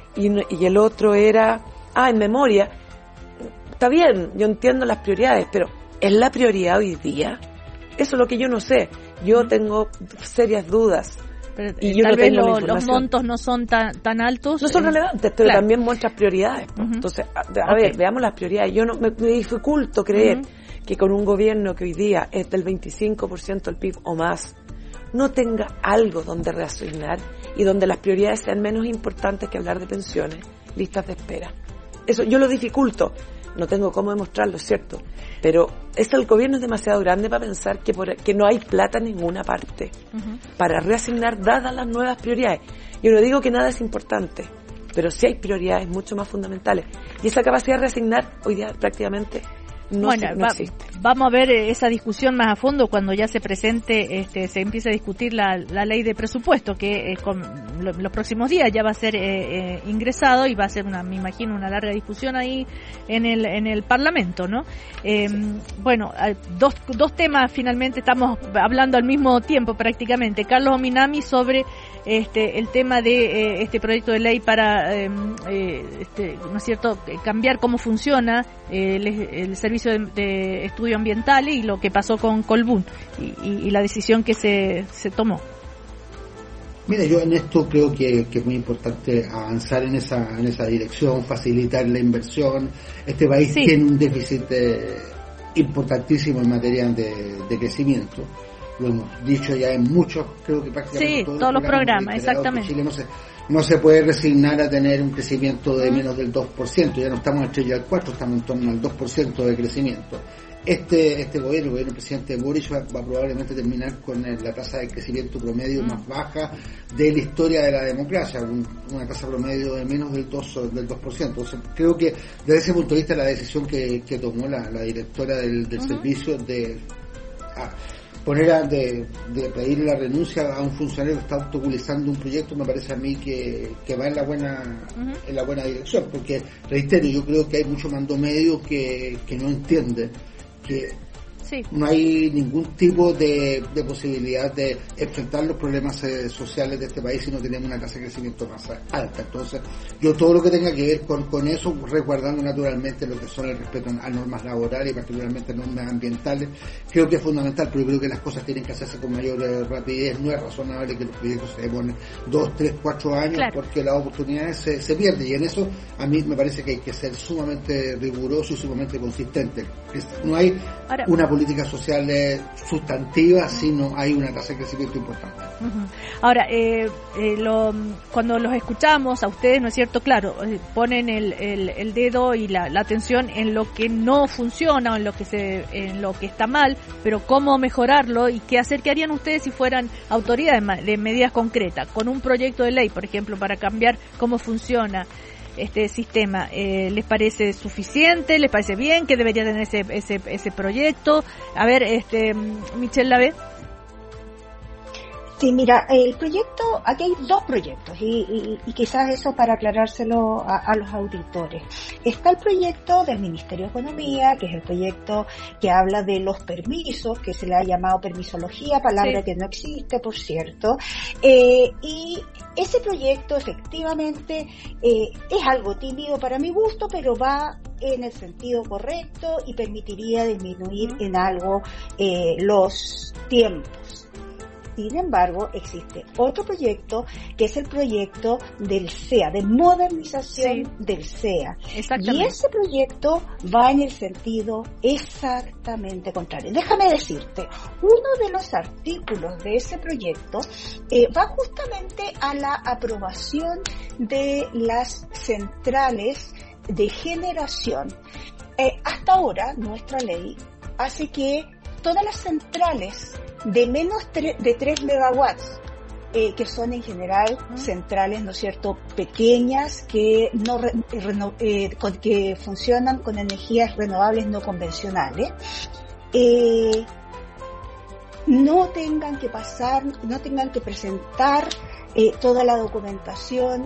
y el otro era, en memoria. Está bien, yo entiendo las prioridades, pero ¿es la prioridad hoy día? Eso es lo que yo no sé. Yo tengo serias dudas. Pero, y yo tal vez los montos no son tan altos. No son relevantes, pero también muestran prioridades. Entonces, a ver, veamos las prioridades. Yo no me dificulto creer que con un gobierno que hoy día es del 25% del PIB o más, no tenga algo donde reasignar y donde las prioridades sean menos importantes que hablar de pensiones, listas de espera. Eso yo lo dificulto. No tengo cómo demostrarlo, es cierto, pero el gobierno es demasiado grande para pensar que no hay plata en ninguna parte para reasignar dadas las nuevas prioridades. Yo no digo que nada es importante, pero sí hay prioridades mucho más fundamentales, y esa capacidad de reasignar hoy día prácticamente no existe. Vamos a ver esa discusión más a fondo cuando ya se presente, se empiece a discutir la ley de presupuesto, que con los próximos días ya va a ser ingresado, y va a ser me imagino, una larga discusión ahí en el Parlamento, ¿no? Bueno, dos temas finalmente, estamos hablando al mismo tiempo prácticamente. Carlos Ominami sobre el tema de este proyecto de ley para ¿no es cierto?, cambiar cómo funciona el servicio de estudio ambiental, y lo que pasó con Colbún y la decisión que se tomó. Mira, yo en esto creo que es muy importante avanzar en esa dirección, facilitar la inversión. Este país tiene un déficit importantísimo en materia de crecimiento. Lo hemos dicho ya en muchos, creo que prácticamente todos los programas, exactamente. Chile no se puede resignar a tener un crecimiento de menos del 2%, ya no estamos entre el 4, estamos en torno al 2% de crecimiento. Este gobierno, el gobierno del presidente Boric, va probablemente terminar con la tasa de crecimiento promedio más baja de la historia de la democracia, una tasa promedio de menos del 2%. Entonces, creo que desde ese punto de vista la decisión que tomó la directora del servicio de pedir la renuncia a un funcionario que está obstaculizando un proyecto, me parece a mí que va en la buena dirección, porque reitero, yo creo que hay mucho mando medio que no entiende que no hay ningún tipo de posibilidad de enfrentar los problemas sociales de este país si no tenemos una tasa de crecimiento más alta. Entonces, yo todo lo que tenga que ver con eso, resguardando naturalmente lo que son el respeto a normas laborales y particularmente normas ambientales, creo que es fundamental, pero creo que las cosas tienen que hacerse con mayor rapidez. No es razonable que los proyectos se demoren 2, 3, 4 años, porque las oportunidades se pierden, y en eso a mí me parece que hay que ser sumamente riguroso y sumamente consistente. No hay una política social sustantiva si no hay una tasa de crecimiento importante. Ahora, cuando los escuchamos a ustedes, ¿no es cierto? Claro, ponen el dedo y la atención en lo que no funciona o en lo que está mal, pero cómo mejorarlo y qué hacer. ¿Qué harían ustedes si fueran autoridades de medidas concretas con un proyecto de ley, por ejemplo, para cambiar cómo funciona este sistema? ¿Les parece suficiente? ¿Les parece bien? ¿Qué debería tener ese proyecto? A ver, Michelle Lavé. Sí, mira, el proyecto, aquí hay 2 proyectos y quizás eso para aclarárselo a los auditores. Está el proyecto del Ministerio de Economía, que es el proyecto que habla de los permisos, que se le ha llamado permisología, palabra que no existe, por cierto, y ese proyecto efectivamente es algo tímido para mi gusto, pero va en el sentido correcto y permitiría disminuir en algo los tiempos. Sin embargo, existe otro proyecto que es el proyecto del CEA, de modernización del CEA. Y ese proyecto va en el sentido exactamente contrario. Déjame decirte, uno de los artículos de ese proyecto va justamente a la aprobación de las centrales de generación. Hasta ahora, nuestra ley hace que todas las centrales de menos de 3 megawatts, que son en general centrales, ¿no es cierto?, pequeñas, que que funcionan con energías renovables no convencionales, no tengan que presentar toda la documentación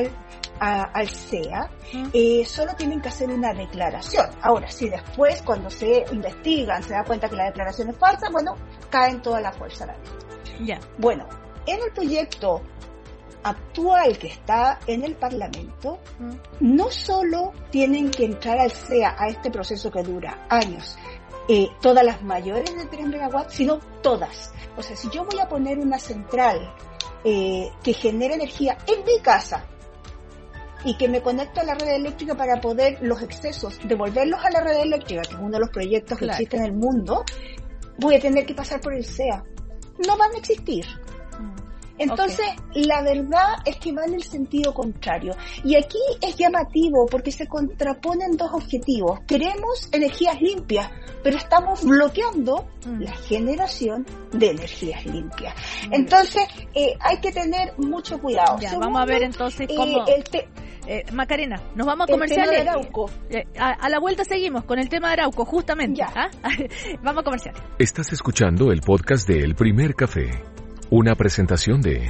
al CEA, solo tienen que hacer una declaración. Ahora, si después, cuando se investigan, se da cuenta que la declaración es falsa, bueno, caen toda la fuerza de la ley. Yeah. Bueno, en el proyecto actual que está en el Parlamento, no solo tienen que entrar al CEA, a este proceso que dura años, todas las mayores de 3 megawatts, sino todas. O sea, si yo voy a poner una central que genere energía en mi casa, y que me conecto a la red eléctrica para poder los excesos devolverlos a la red eléctrica, que es uno de los proyectos que existe en el mundo, voy a tener que pasar por el CEA. No van a existir. Entonces, la verdad es que va en el sentido contrario. Y aquí es llamativo porque se contraponen dos objetivos. Queremos energías limpias, pero estamos bloqueando la generación de energías limpias. Entonces, hay que tener mucho cuidado. Ya, vamos a ver entonces cómo... Macarena, nos vamos a comerciales. El tema de Arauco. A la vuelta seguimos con el tema de Arauco, justamente. Vamos a comerciales. Estás escuchando el podcast de El Primer Café, una presentación de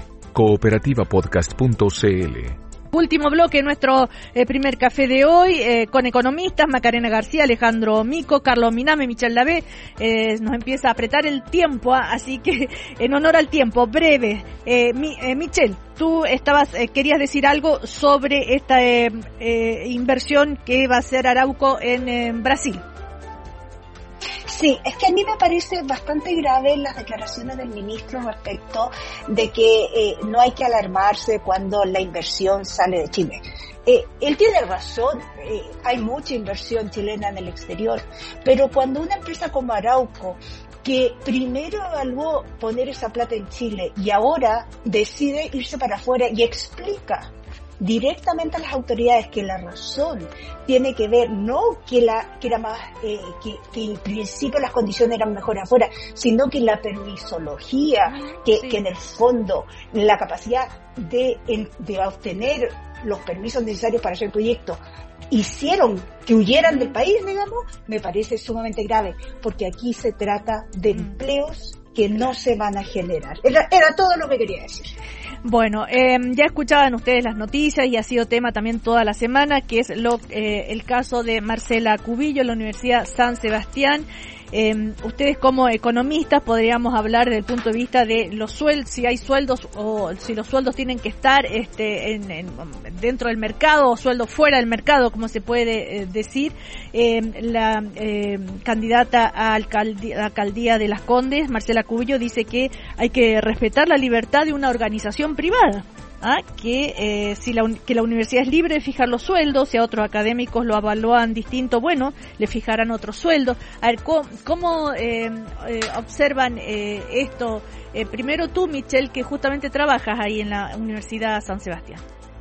cooperativapodcast.cl. Último bloque, nuestro primer café de hoy, con economistas, Macarena García, Alejandro Mico, Carlos Miname, Michel Lavé. Nos empieza a apretar el tiempo, así que en honor al tiempo, breve. Michel, tú querías decir algo sobre esta inversión que va a hacer Arauco en Brasil. Sí, es que a mí me parece bastante grave las declaraciones del ministro respecto de que no hay que alarmarse cuando la inversión sale de Chile. Él tiene razón, hay mucha inversión chilena en el exterior, pero cuando una empresa como Arauco, que primero evaluó poner esa plata en Chile y ahora decide irse para afuera y explica directamente a las autoridades que la razón tiene que ver no que era más que en principio las condiciones eran mejores afuera, sino que la permisología, que en el fondo la capacidad de obtener los permisos necesarios para hacer el proyecto hicieron que huyeran del país, digamos, me parece sumamente grave, porque aquí se trata de empleos que no se van a generar. Era todo lo que quería decir. Bueno, ya escuchaban ustedes las noticias y ha sido tema también toda la semana, que es el caso de Marcela Cubillo en la Universidad San Sebastián. Ustedes como economistas podríamos hablar desde el punto de vista de los sueldos, si hay sueldos o si los sueldos tienen que estar dentro del mercado o sueldos fuera del mercado, como se puede decir. La candidata a alcaldía de Las Condes, Marcela Cubillo, dice que hay que respetar la libertad de una organización privada. Que la universidad es libre de fijar los sueldos, si a otros académicos lo evalúan distinto, bueno, le fijarán otros sueldos. A ver, ¿cómo observan esto? Primero tú, Michel, que justamente trabajas ahí en la Universidad San Sebastián.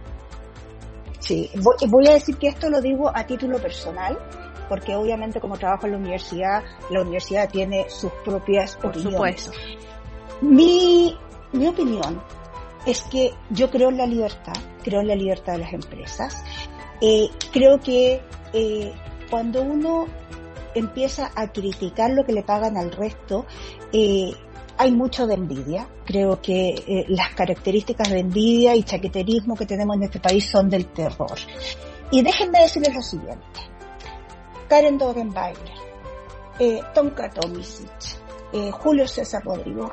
Sí, voy a decir que esto lo digo a título personal, porque obviamente como trabajo en la universidad tiene sus propias opiniones. Por supuesto. Mi opinión es que yo creo en la libertad de las empresas. Creo que cuando uno empieza a criticar lo que le pagan al resto, hay mucho de envidia. Creo que las características de envidia y chaqueterismo que tenemos en este país son del terror. Y déjenme decirles lo siguiente. Karen Dogenbailer, Tonka Tomisic, Julio César Rodríguez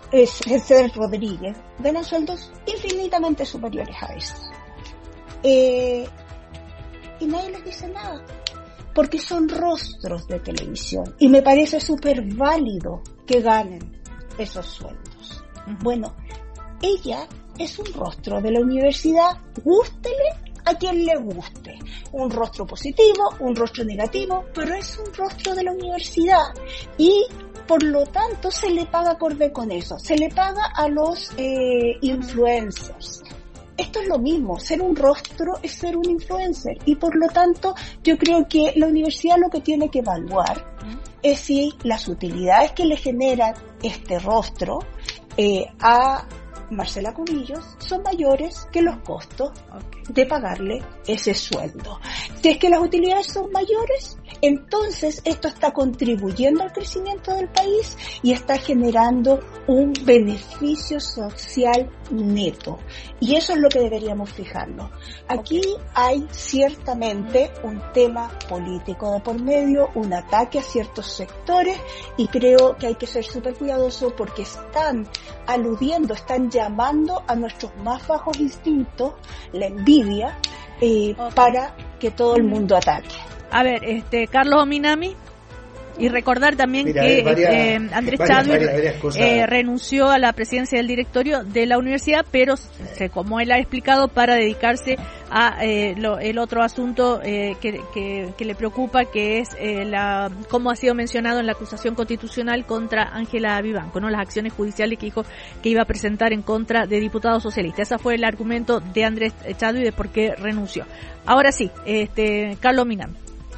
ganan sueldos infinitamente superiores a eso. Y nadie les dice nada, porque son rostros de televisión, y me parece súper válido que ganen esos sueldos. Bueno, ella es un rostro de la universidad, gústele a quien le guste, un rostro positivo, un rostro negativo, pero es un rostro de la universidad, y por lo tanto se le paga acorde con eso, se le paga a los influencers. Esto es lo mismo, ser un rostro es ser un influencer, y por lo tanto yo creo que la universidad lo que tiene que evaluar es si las utilidades que le genera este rostro a Marcela Cubillos son mayores que los costos de pagarle ese sueldo. Si es que las utilidades son mayores, entonces esto está contribuyendo al crecimiento del país y está generando un beneficio social neto. Y eso es lo que deberíamos fijarnos. Aquí hay ciertamente un tema político de por medio, un ataque a ciertos sectores, y creo que hay que ser súper cuidadosos porque están aludiendo, están llamando a nuestros más bajos instintos, la envidia, para que todo el mundo ataque. A ver, Carlos Ominami, y recordar también que Andrés Chadwick renunció a la presidencia del directorio de la universidad, pero como él ha explicado, para dedicarse a el otro asunto que le preocupa, que es cómo ha sido mencionado en la acusación constitucional contra Ángela Vivanco, ¿no? Las acciones judiciales que dijo que iba a presentar en contra de diputados socialistas. Ese fue el argumento de Andrés Chadwick de por qué renunció. Ahora sí, Carlos Ominami.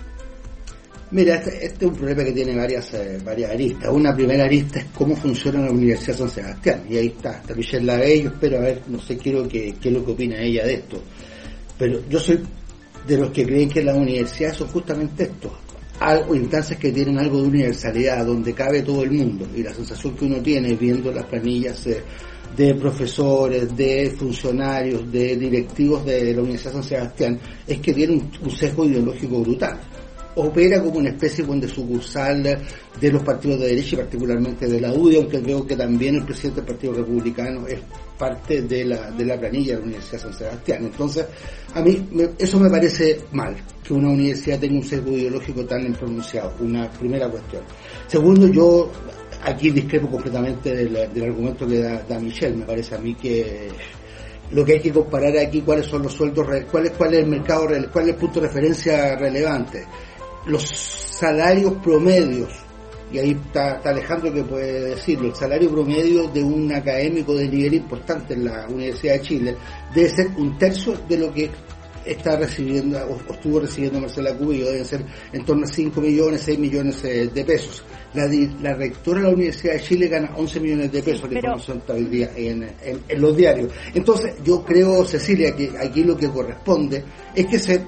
Mira, este es un problema que tiene varias aristas. Una primera arista es cómo funciona la Universidad de San Sebastián, y ahí está Michelle Lavey. Yo espero, a ver, no sé, quiero qué es lo que opina ella de esto, pero yo soy de los que creen que las universidades son justamente esto, instancias que tienen algo de universalidad, donde cabe todo el mundo, y la sensación que uno tiene viendo las planillas de profesores, de funcionarios, de directivos de la Universidad de San Sebastián, es que tienen un sesgo ideológico brutal. Opera como una especie de sucursal de los partidos de derecha y particularmente de la UDI, aunque creo que también el presidente del Partido Republicano es parte de la planilla de la Universidad de San Sebastián. Entonces, a mí eso me parece mal, que una universidad tenga un sesgo ideológico tan pronunciado, una primera cuestión. Segundo, yo aquí discrepo completamente del argumento que da Michelle. Me parece a mí que lo que hay que comparar aquí, cuáles son los sueldos, cuál es el mercado, cuál es el punto de referencia relevante. Los salarios promedios, y ahí está Alejandro que puede decirlo, el salario promedio de un académico de nivel importante en la Universidad de Chile debe ser un tercio de lo que está recibiendo o estuvo recibiendo Marcela Cubillos, debe ser en torno a 5 millones, 6 millones de pesos. La rectora de la Universidad de Chile gana 11 millones de pesos, la información está hoy día en los diarios. Entonces yo creo, Cecilia, que aquí lo que corresponde es que se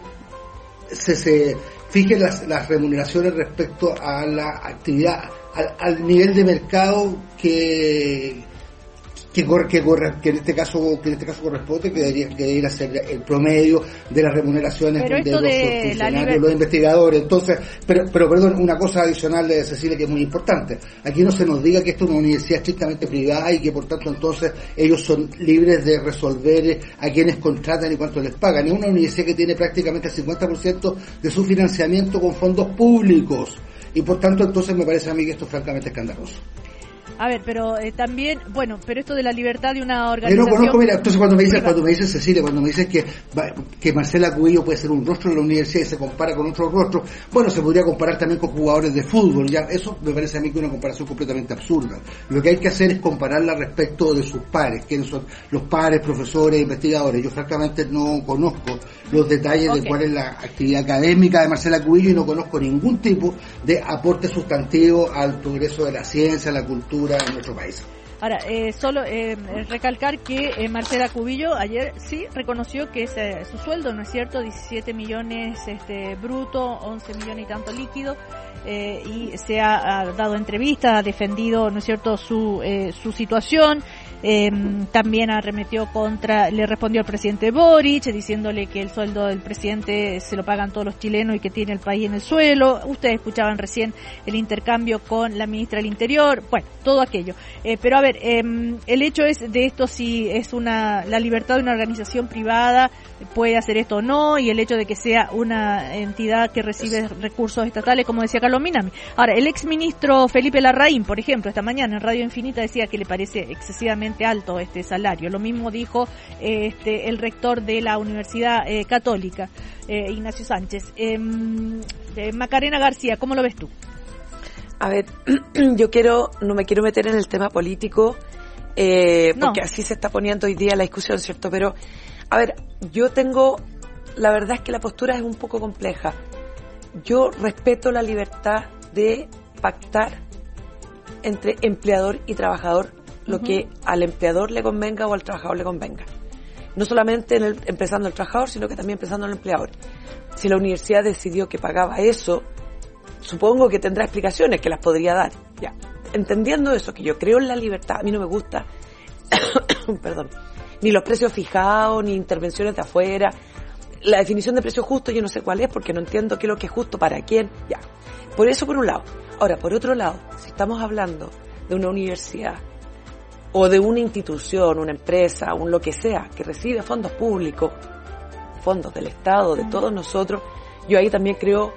fijen las remuneraciones respecto a la actividad, al nivel de mercado que en este caso corresponde, que debería ser el promedio de las remuneraciones de los funcionarios, los investigadores. Entonces, pero perdón, una cosa adicional de Cecilia que es muy importante. Aquí no se nos diga que esto es una universidad estrictamente privada y que por tanto entonces ellos son libres de resolver a quienes contratan y cuánto les pagan. Es una universidad que tiene prácticamente el 50% de su financiamiento con fondos públicos, y por tanto entonces me parece a mí que esto es francamente escandaloso. A ver, pero también, bueno, pero esto de la libertad de una organización... Yo no conozco, mira, entonces cuando me dices Cecilia, cuando me dices que Marcela Cubillos puede ser un rostro de la universidad y se compara con otros rostros, bueno, se podría comparar también con jugadores de fútbol, ya eso me parece a mí que es una comparación completamente absurda. Lo que hay que hacer es compararla respecto de sus pares, quiénes son los pares, profesores, investigadores. Yo francamente no conozco los detalles de cuál es la actividad académica de Marcela Cubillos y no conozco ningún tipo de aporte sustantivo al progreso de la ciencia, la cultura en nuestro país. Ahora, solo recalcar que Marcela Cubillos ayer sí reconoció que su sueldo, ¿no es cierto?, 17 millones bruto, 11 millones y tanto líquido, y se ha dado entrevistas, ha defendido, ¿no es cierto?, su situación. También le respondió al presidente Boric, diciéndole que el sueldo del presidente se lo pagan todos los chilenos y que tiene el país en el suelo. Ustedes escuchaban recién el intercambio con la ministra del Interior, bueno, todo aquello. Pero a ver, el hecho es de esto, si es la libertad de una organización privada puede hacer esto o no, y el hecho de que sea una entidad que recibe recursos estatales, como decía Carlos Minami. Ahora, el exministro Felipe Larraín, por ejemplo, esta mañana en Radio Infinita decía que le parece excesivamente alto este salario. Lo mismo dijo el rector de la Universidad Católica, Ignacio Sánchez. Macarena García, ¿cómo lo ves tú? A ver, no me quiero meter en el tema político, porque así se está poniendo hoy día la discusión, ¿cierto? Pero, a ver, la verdad es que la postura es un poco compleja. Yo respeto la libertad de pactar entre empleador y trabajador lo que al empleador le convenga o al trabajador le convenga. No solamente empezando el trabajador, sino que también empezando el empleador. Si la universidad decidió que pagaba eso, supongo que tendrá explicaciones que las podría dar. Ya, entendiendo eso, que yo creo en la libertad, a mí no me gusta perdón, ni los precios fijados, ni intervenciones de afuera. La definición de precio justo yo no sé cuál es, porque no entiendo qué es lo que es justo para quién. Ya, por eso por un lado. Ahora, por otro lado, si estamos hablando de una universidad o de una institución, una empresa, un lo que sea, que recibe fondos públicos, fondos del Estado, de todos nosotros, yo ahí también creo,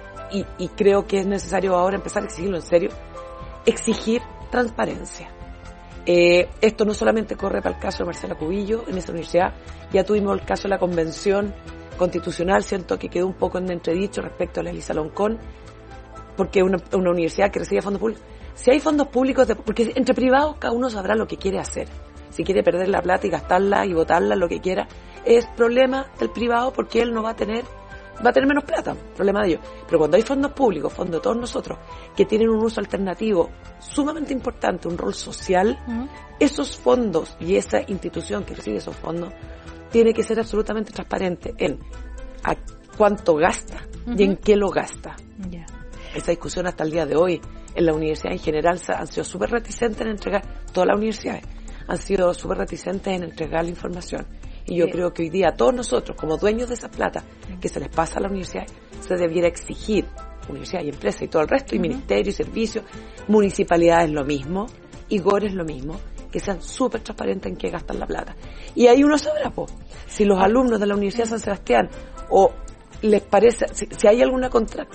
y creo que es necesario ahora empezar a exigirlo en serio, exigir transparencia. Esto no solamente corre para el caso de Marcela Cubillo en esta universidad, ya tuvimos el caso de la Convención Constitucional, siento que quedó un poco en entredicho respecto a la Elisa Loncón, porque una universidad que recibe fondos públicos. Si hay fondos públicos, porque entre privados cada uno sabrá lo que quiere hacer. Si quiere perder la plata y gastarla y botarla, lo que quiera, es problema del privado, porque él no va a tener menos plata, problema de ellos. Pero cuando hay fondos públicos, fondos de todos nosotros, que tienen un uso alternativo sumamente importante, un rol social, esos fondos y esa institución que recibe esos fondos tiene que ser absolutamente transparente en a cuánto gasta y en qué lo gasta. Yeah. Esa discusión hasta el día de hoy en la universidad en general han sido súper reticentes en entregar, todas las universidades han sido súper reticentes en entregar la información. Y yo creo que hoy día todos nosotros, como dueños de esa plata que se les pasa a la universidad, se debiera exigir, universidad y empresa y todo el resto, y ministerio y servicios, municipalidades lo mismo, IGOR es lo mismo, que sean súper transparentes en qué gastan la plata. Y ahí uno sabrá, si los alumnos de la Universidad de San Sebastián, o les parece, si hay alguna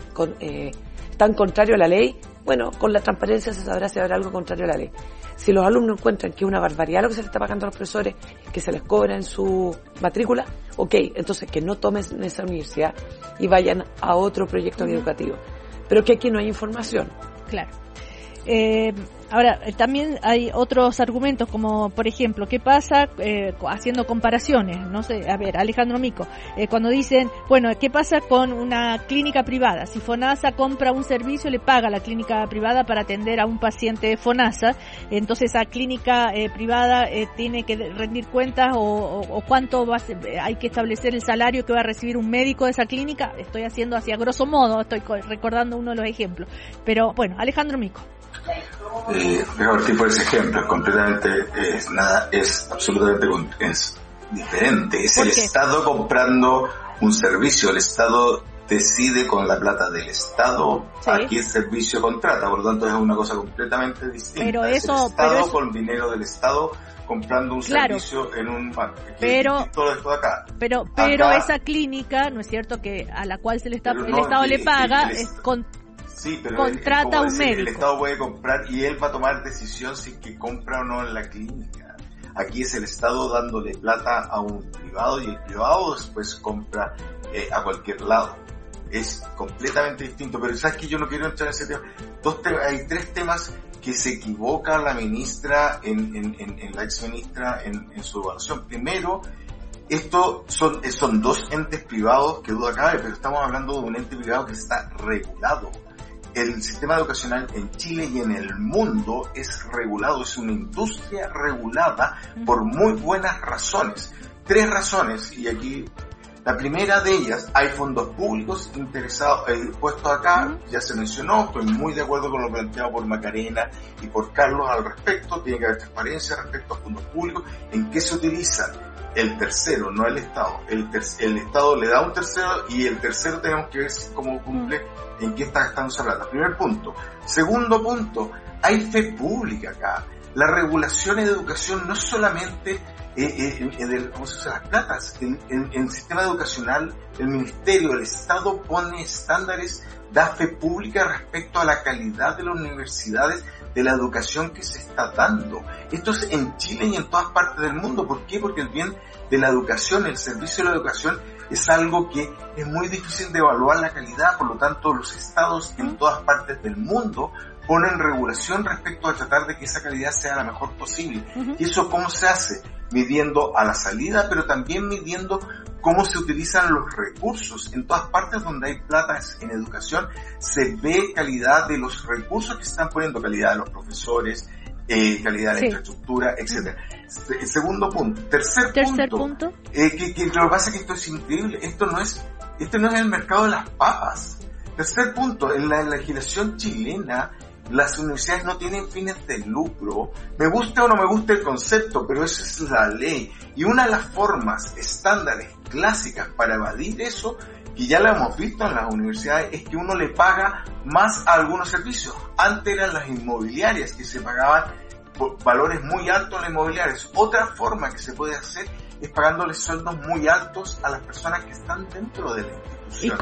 tan contrario a la ley, bueno, con la transparencia se sabrá si habrá algo contrario a la ley. Si los alumnos encuentran que es una barbaridad lo que se les está pagando a los profesores, que se les cobra en su matrícula, ok, entonces que no tomen esa universidad y vayan a otro proyecto educativo. Pero que aquí no hay información. Claro. Ahora, también hay otros argumentos, como por ejemplo, ¿qué pasa haciendo comparaciones? No sé, a ver, Alejandro Mico, cuando dicen, bueno, ¿qué pasa con una clínica privada? Si FONASA compra un servicio, le paga a la clínica privada para atender a un paciente de FONASA, entonces esa clínica privada tiene que rendir cuentas o cuánto hay que establecer el salario que va a recibir un médico de esa clínica. Estoy haciendo así a grosso modo, estoy recordando uno de los ejemplos. Pero bueno, Alejandro Mico. Voy a partir por ese ejemplo, es absolutamente diferente. Es el Estado comprando un servicio, el Estado decide con la plata del Estado a qué servicio contrata, por lo tanto es una cosa completamente distinta. Pero es el Estado con dinero del Estado comprando un servicio en un marco. Pero esa clínica, ¿no es cierto?, que a la cual el Estado le paga, contrata un médico. El Estado puede comprar y él va a tomar decisión si que compra o no en la clínica. Aquí es el Estado dándole plata a un privado y el privado después compra a cualquier lado. Es completamente distinto, pero sabes que yo no quiero entrar en ese tema. Hay tres temas que se equivoca la ministra, la ex ministra en su evaluación. Primero, esto son dos entes privados que duda cabe, pero estamos hablando de un ente privado que está regulado. El sistema educacional en Chile y en el mundo es regulado, es una industria regulada por muy buenas razones. 3 razones, y aquí La primera de ellas, hay fondos públicos interesados, puestos acá, ya se mencionó, estoy muy de acuerdo con lo planteado por Macarena y por Carlos al respecto, tiene que haber transparencia respecto a fondos públicos, en qué se utilizan. El tercero, no el Estado. El Estado le da un tercero y el tercero tenemos que ver cómo cumple, en qué está gastando esa plata. Primer punto. Segundo punto, hay fe pública acá. La regulación en educación no es solamente cómo se usan las platas. En el sistema educacional, el Ministerio, el Estado pone estándares, da fe pública respecto a la calidad de las universidades, de la educación que se está dando. Esto es en Chile y en todas partes del mundo. ¿Por qué? Porque el bien de la educación, el servicio de la educación, es algo que es muy difícil de evaluar la calidad. Por lo tanto, los estados en todas partes del mundo ponen regulación respecto a tratar de que esa calidad sea la mejor posible. ¿Y eso cómo se hace? Midiendo a la salida, pero también midiendo cómo se utilizan los recursos. En todas partes donde hay platas en educación, se ve calidad de los recursos que se están poniendo, calidad de los profesores, calidad de la infraestructura, etcétera. Segundo punto. Tercer punto. Que lo que pasa es que esto es increíble. Este no es el mercado de las papas. Tercer punto. En la legislación chilena, las universidades no tienen fines de lucro. Me gusta o no me gusta el concepto, pero esa es la ley. Y una de las formas estándares clásicas para evadir eso, que ya lo hemos visto en las universidades, es que uno le paga más a algunos servicios. Antes eran las inmobiliarias que se pagaban por valores muy altos a las inmobiliarias. Otra forma que se puede hacer es pagándoles sueldos muy altos a las personas que están dentro de la institución.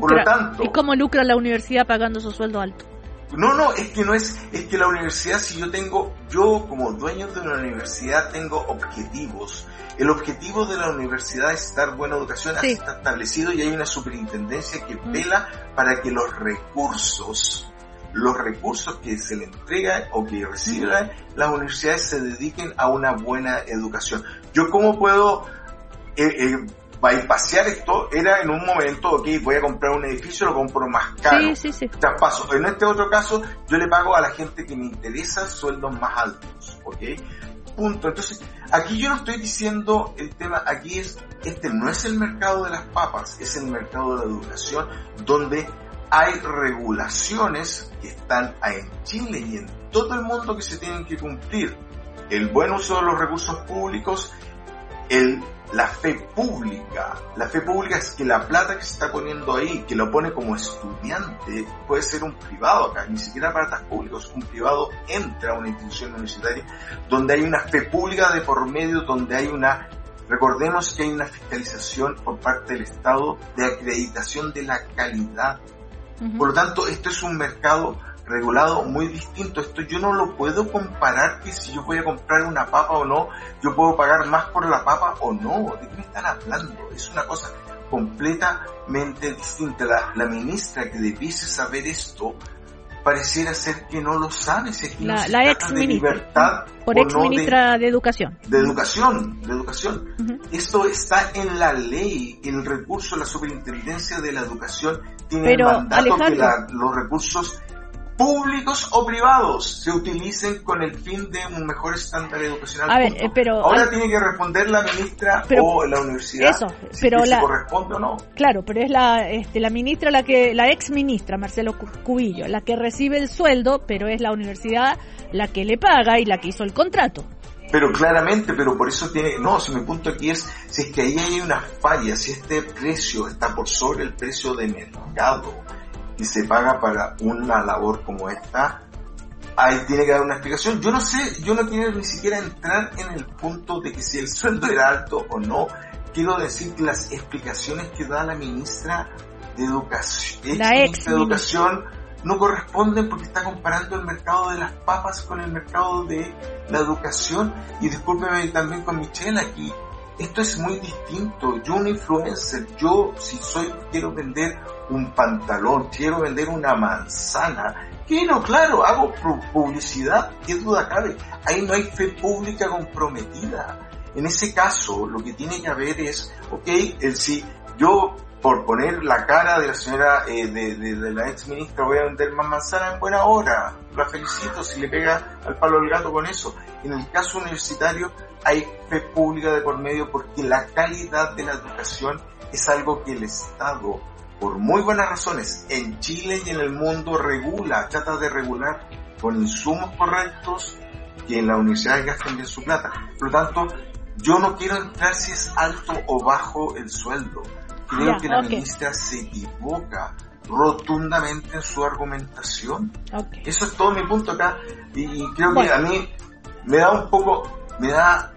¿Y cómo lucra la universidad pagando esos sueldos altos? No, es que la universidad, si yo como dueño de una universidad tengo objetivos. El objetivo de la universidad es dar buena educación, así está establecido, y hay una superintendencia que vela para que los recursos que se le entregan o que reciben las universidades se dediquen a una buena educación. Yo cómo puedo bypassear esto, era en un momento, voy a comprar un edificio, lo compro más caro, traspaso. En este otro caso, yo le pago a la gente que me interesa sueldos más altos, punto. Entonces, aquí yo no estoy diciendo el tema, aquí este no es el mercado de las papas, es el mercado de la educación, donde hay regulaciones que están en Chile y en todo el mundo que se tienen que cumplir. El buen uso de los recursos públicos, la fe pública. La fe pública es que la plata que se está poniendo ahí, que lo pone como estudiante, puede ser un privado acá, ni siquiera platas públicos, un privado entra a una institución universitaria donde hay una fe pública de por medio, donde hay recordemos que hay una fiscalización por parte del Estado de acreditación de la calidad. Por lo tanto, esto es un mercado regulado muy distinto. Esto yo no lo puedo comparar que si yo voy a comprar una papa o no, yo puedo pagar más por la papa o no. ¿De qué me están hablando? Es una cosa completamente distinta. La ministra que debiese saber esto pareciera ser que no lo sabe. Si aquí la ex ministra, ex ministra de Educación. De educación. Esto está en la ley. El recurso, la superintendencia de la educación tiene el mandato que los recursos públicos o privados se utilicen con el fin de un mejor estándar educacional. Ahora tiene que responder la ministra o la universidad si corresponde o no. Claro, pero es la ministra, la ex ministra Marcelo Cubillo, la que recibe el sueldo, pero es la universidad la que le paga y la que hizo el contrato. Pero claramente, por eso si mi punto aquí es, si es que ahí hay una falla, si este precio está por sobre el precio de mercado y se paga para una labor como esta, ahí tiene que dar una explicación. Yo no sé, yo no quiero ni siquiera entrar en el punto de que si el sueldo era alto o no. Quiero decir que las explicaciones que da la ministra de Educación, no corresponden, porque está comparando el mercado de las papas con el mercado de la educación. Y discúlpeme también con Michelle aquí, esto es muy distinto. Yo, un influencer, quiero vender un pantalón, quiero vender una manzana, claro, hago publicidad, qué duda cabe. Ahí no hay fe pública comprometida. En ese caso, lo que tiene que haber es, si yo, por poner la cara de la señora, de la ex ministra, voy a vender más manzana en buena hora, la felicito si le pega al palo del gato con eso. En el caso universitario hay fe pública de por medio, porque la calidad de la educación es algo que el Estado, por muy buenas razones, en Chile y en el mundo trata de regular con insumos correctos, que las universidades gasten bien su plata. Por lo tanto, yo no quiero entrar si es alto o bajo el sueldo. Creo que la ministra se equivoca rotundamente en su argumentación. Eso es todo mi punto acá. Y creo que a mí me da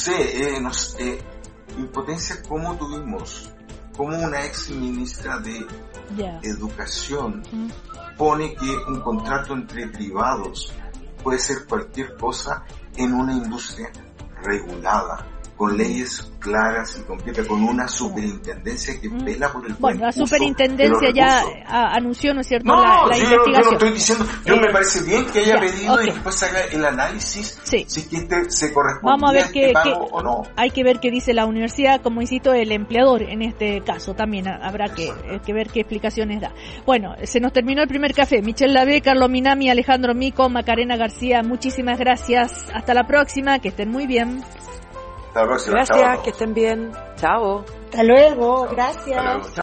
impotencia como una ex ministra de Educación pone que un contrato entre privados puede ser cualquier cosa en una industria regulada, con leyes claras y concretas, con una superintendencia que vela por el buen uso. La superintendencia ya anunció, ¿no es cierto?, la investigación. Yo no estoy diciendo, me parece bien que haya pedido y después haga el análisis si que se corresponde a este pago o no. Hay que ver qué dice la universidad, como insisto, el empleador en este caso. También habrá que ver qué explicaciones da. Bueno, se nos terminó el primer café. Michelle Lavé, Carlos Minami, Alejandro Mico, Macarena García, muchísimas gracias. Hasta la próxima, que estén muy bien. Hasta la próxima. Gracias, que estén bien. Chao. Hasta luego, gracias. Hasta luego.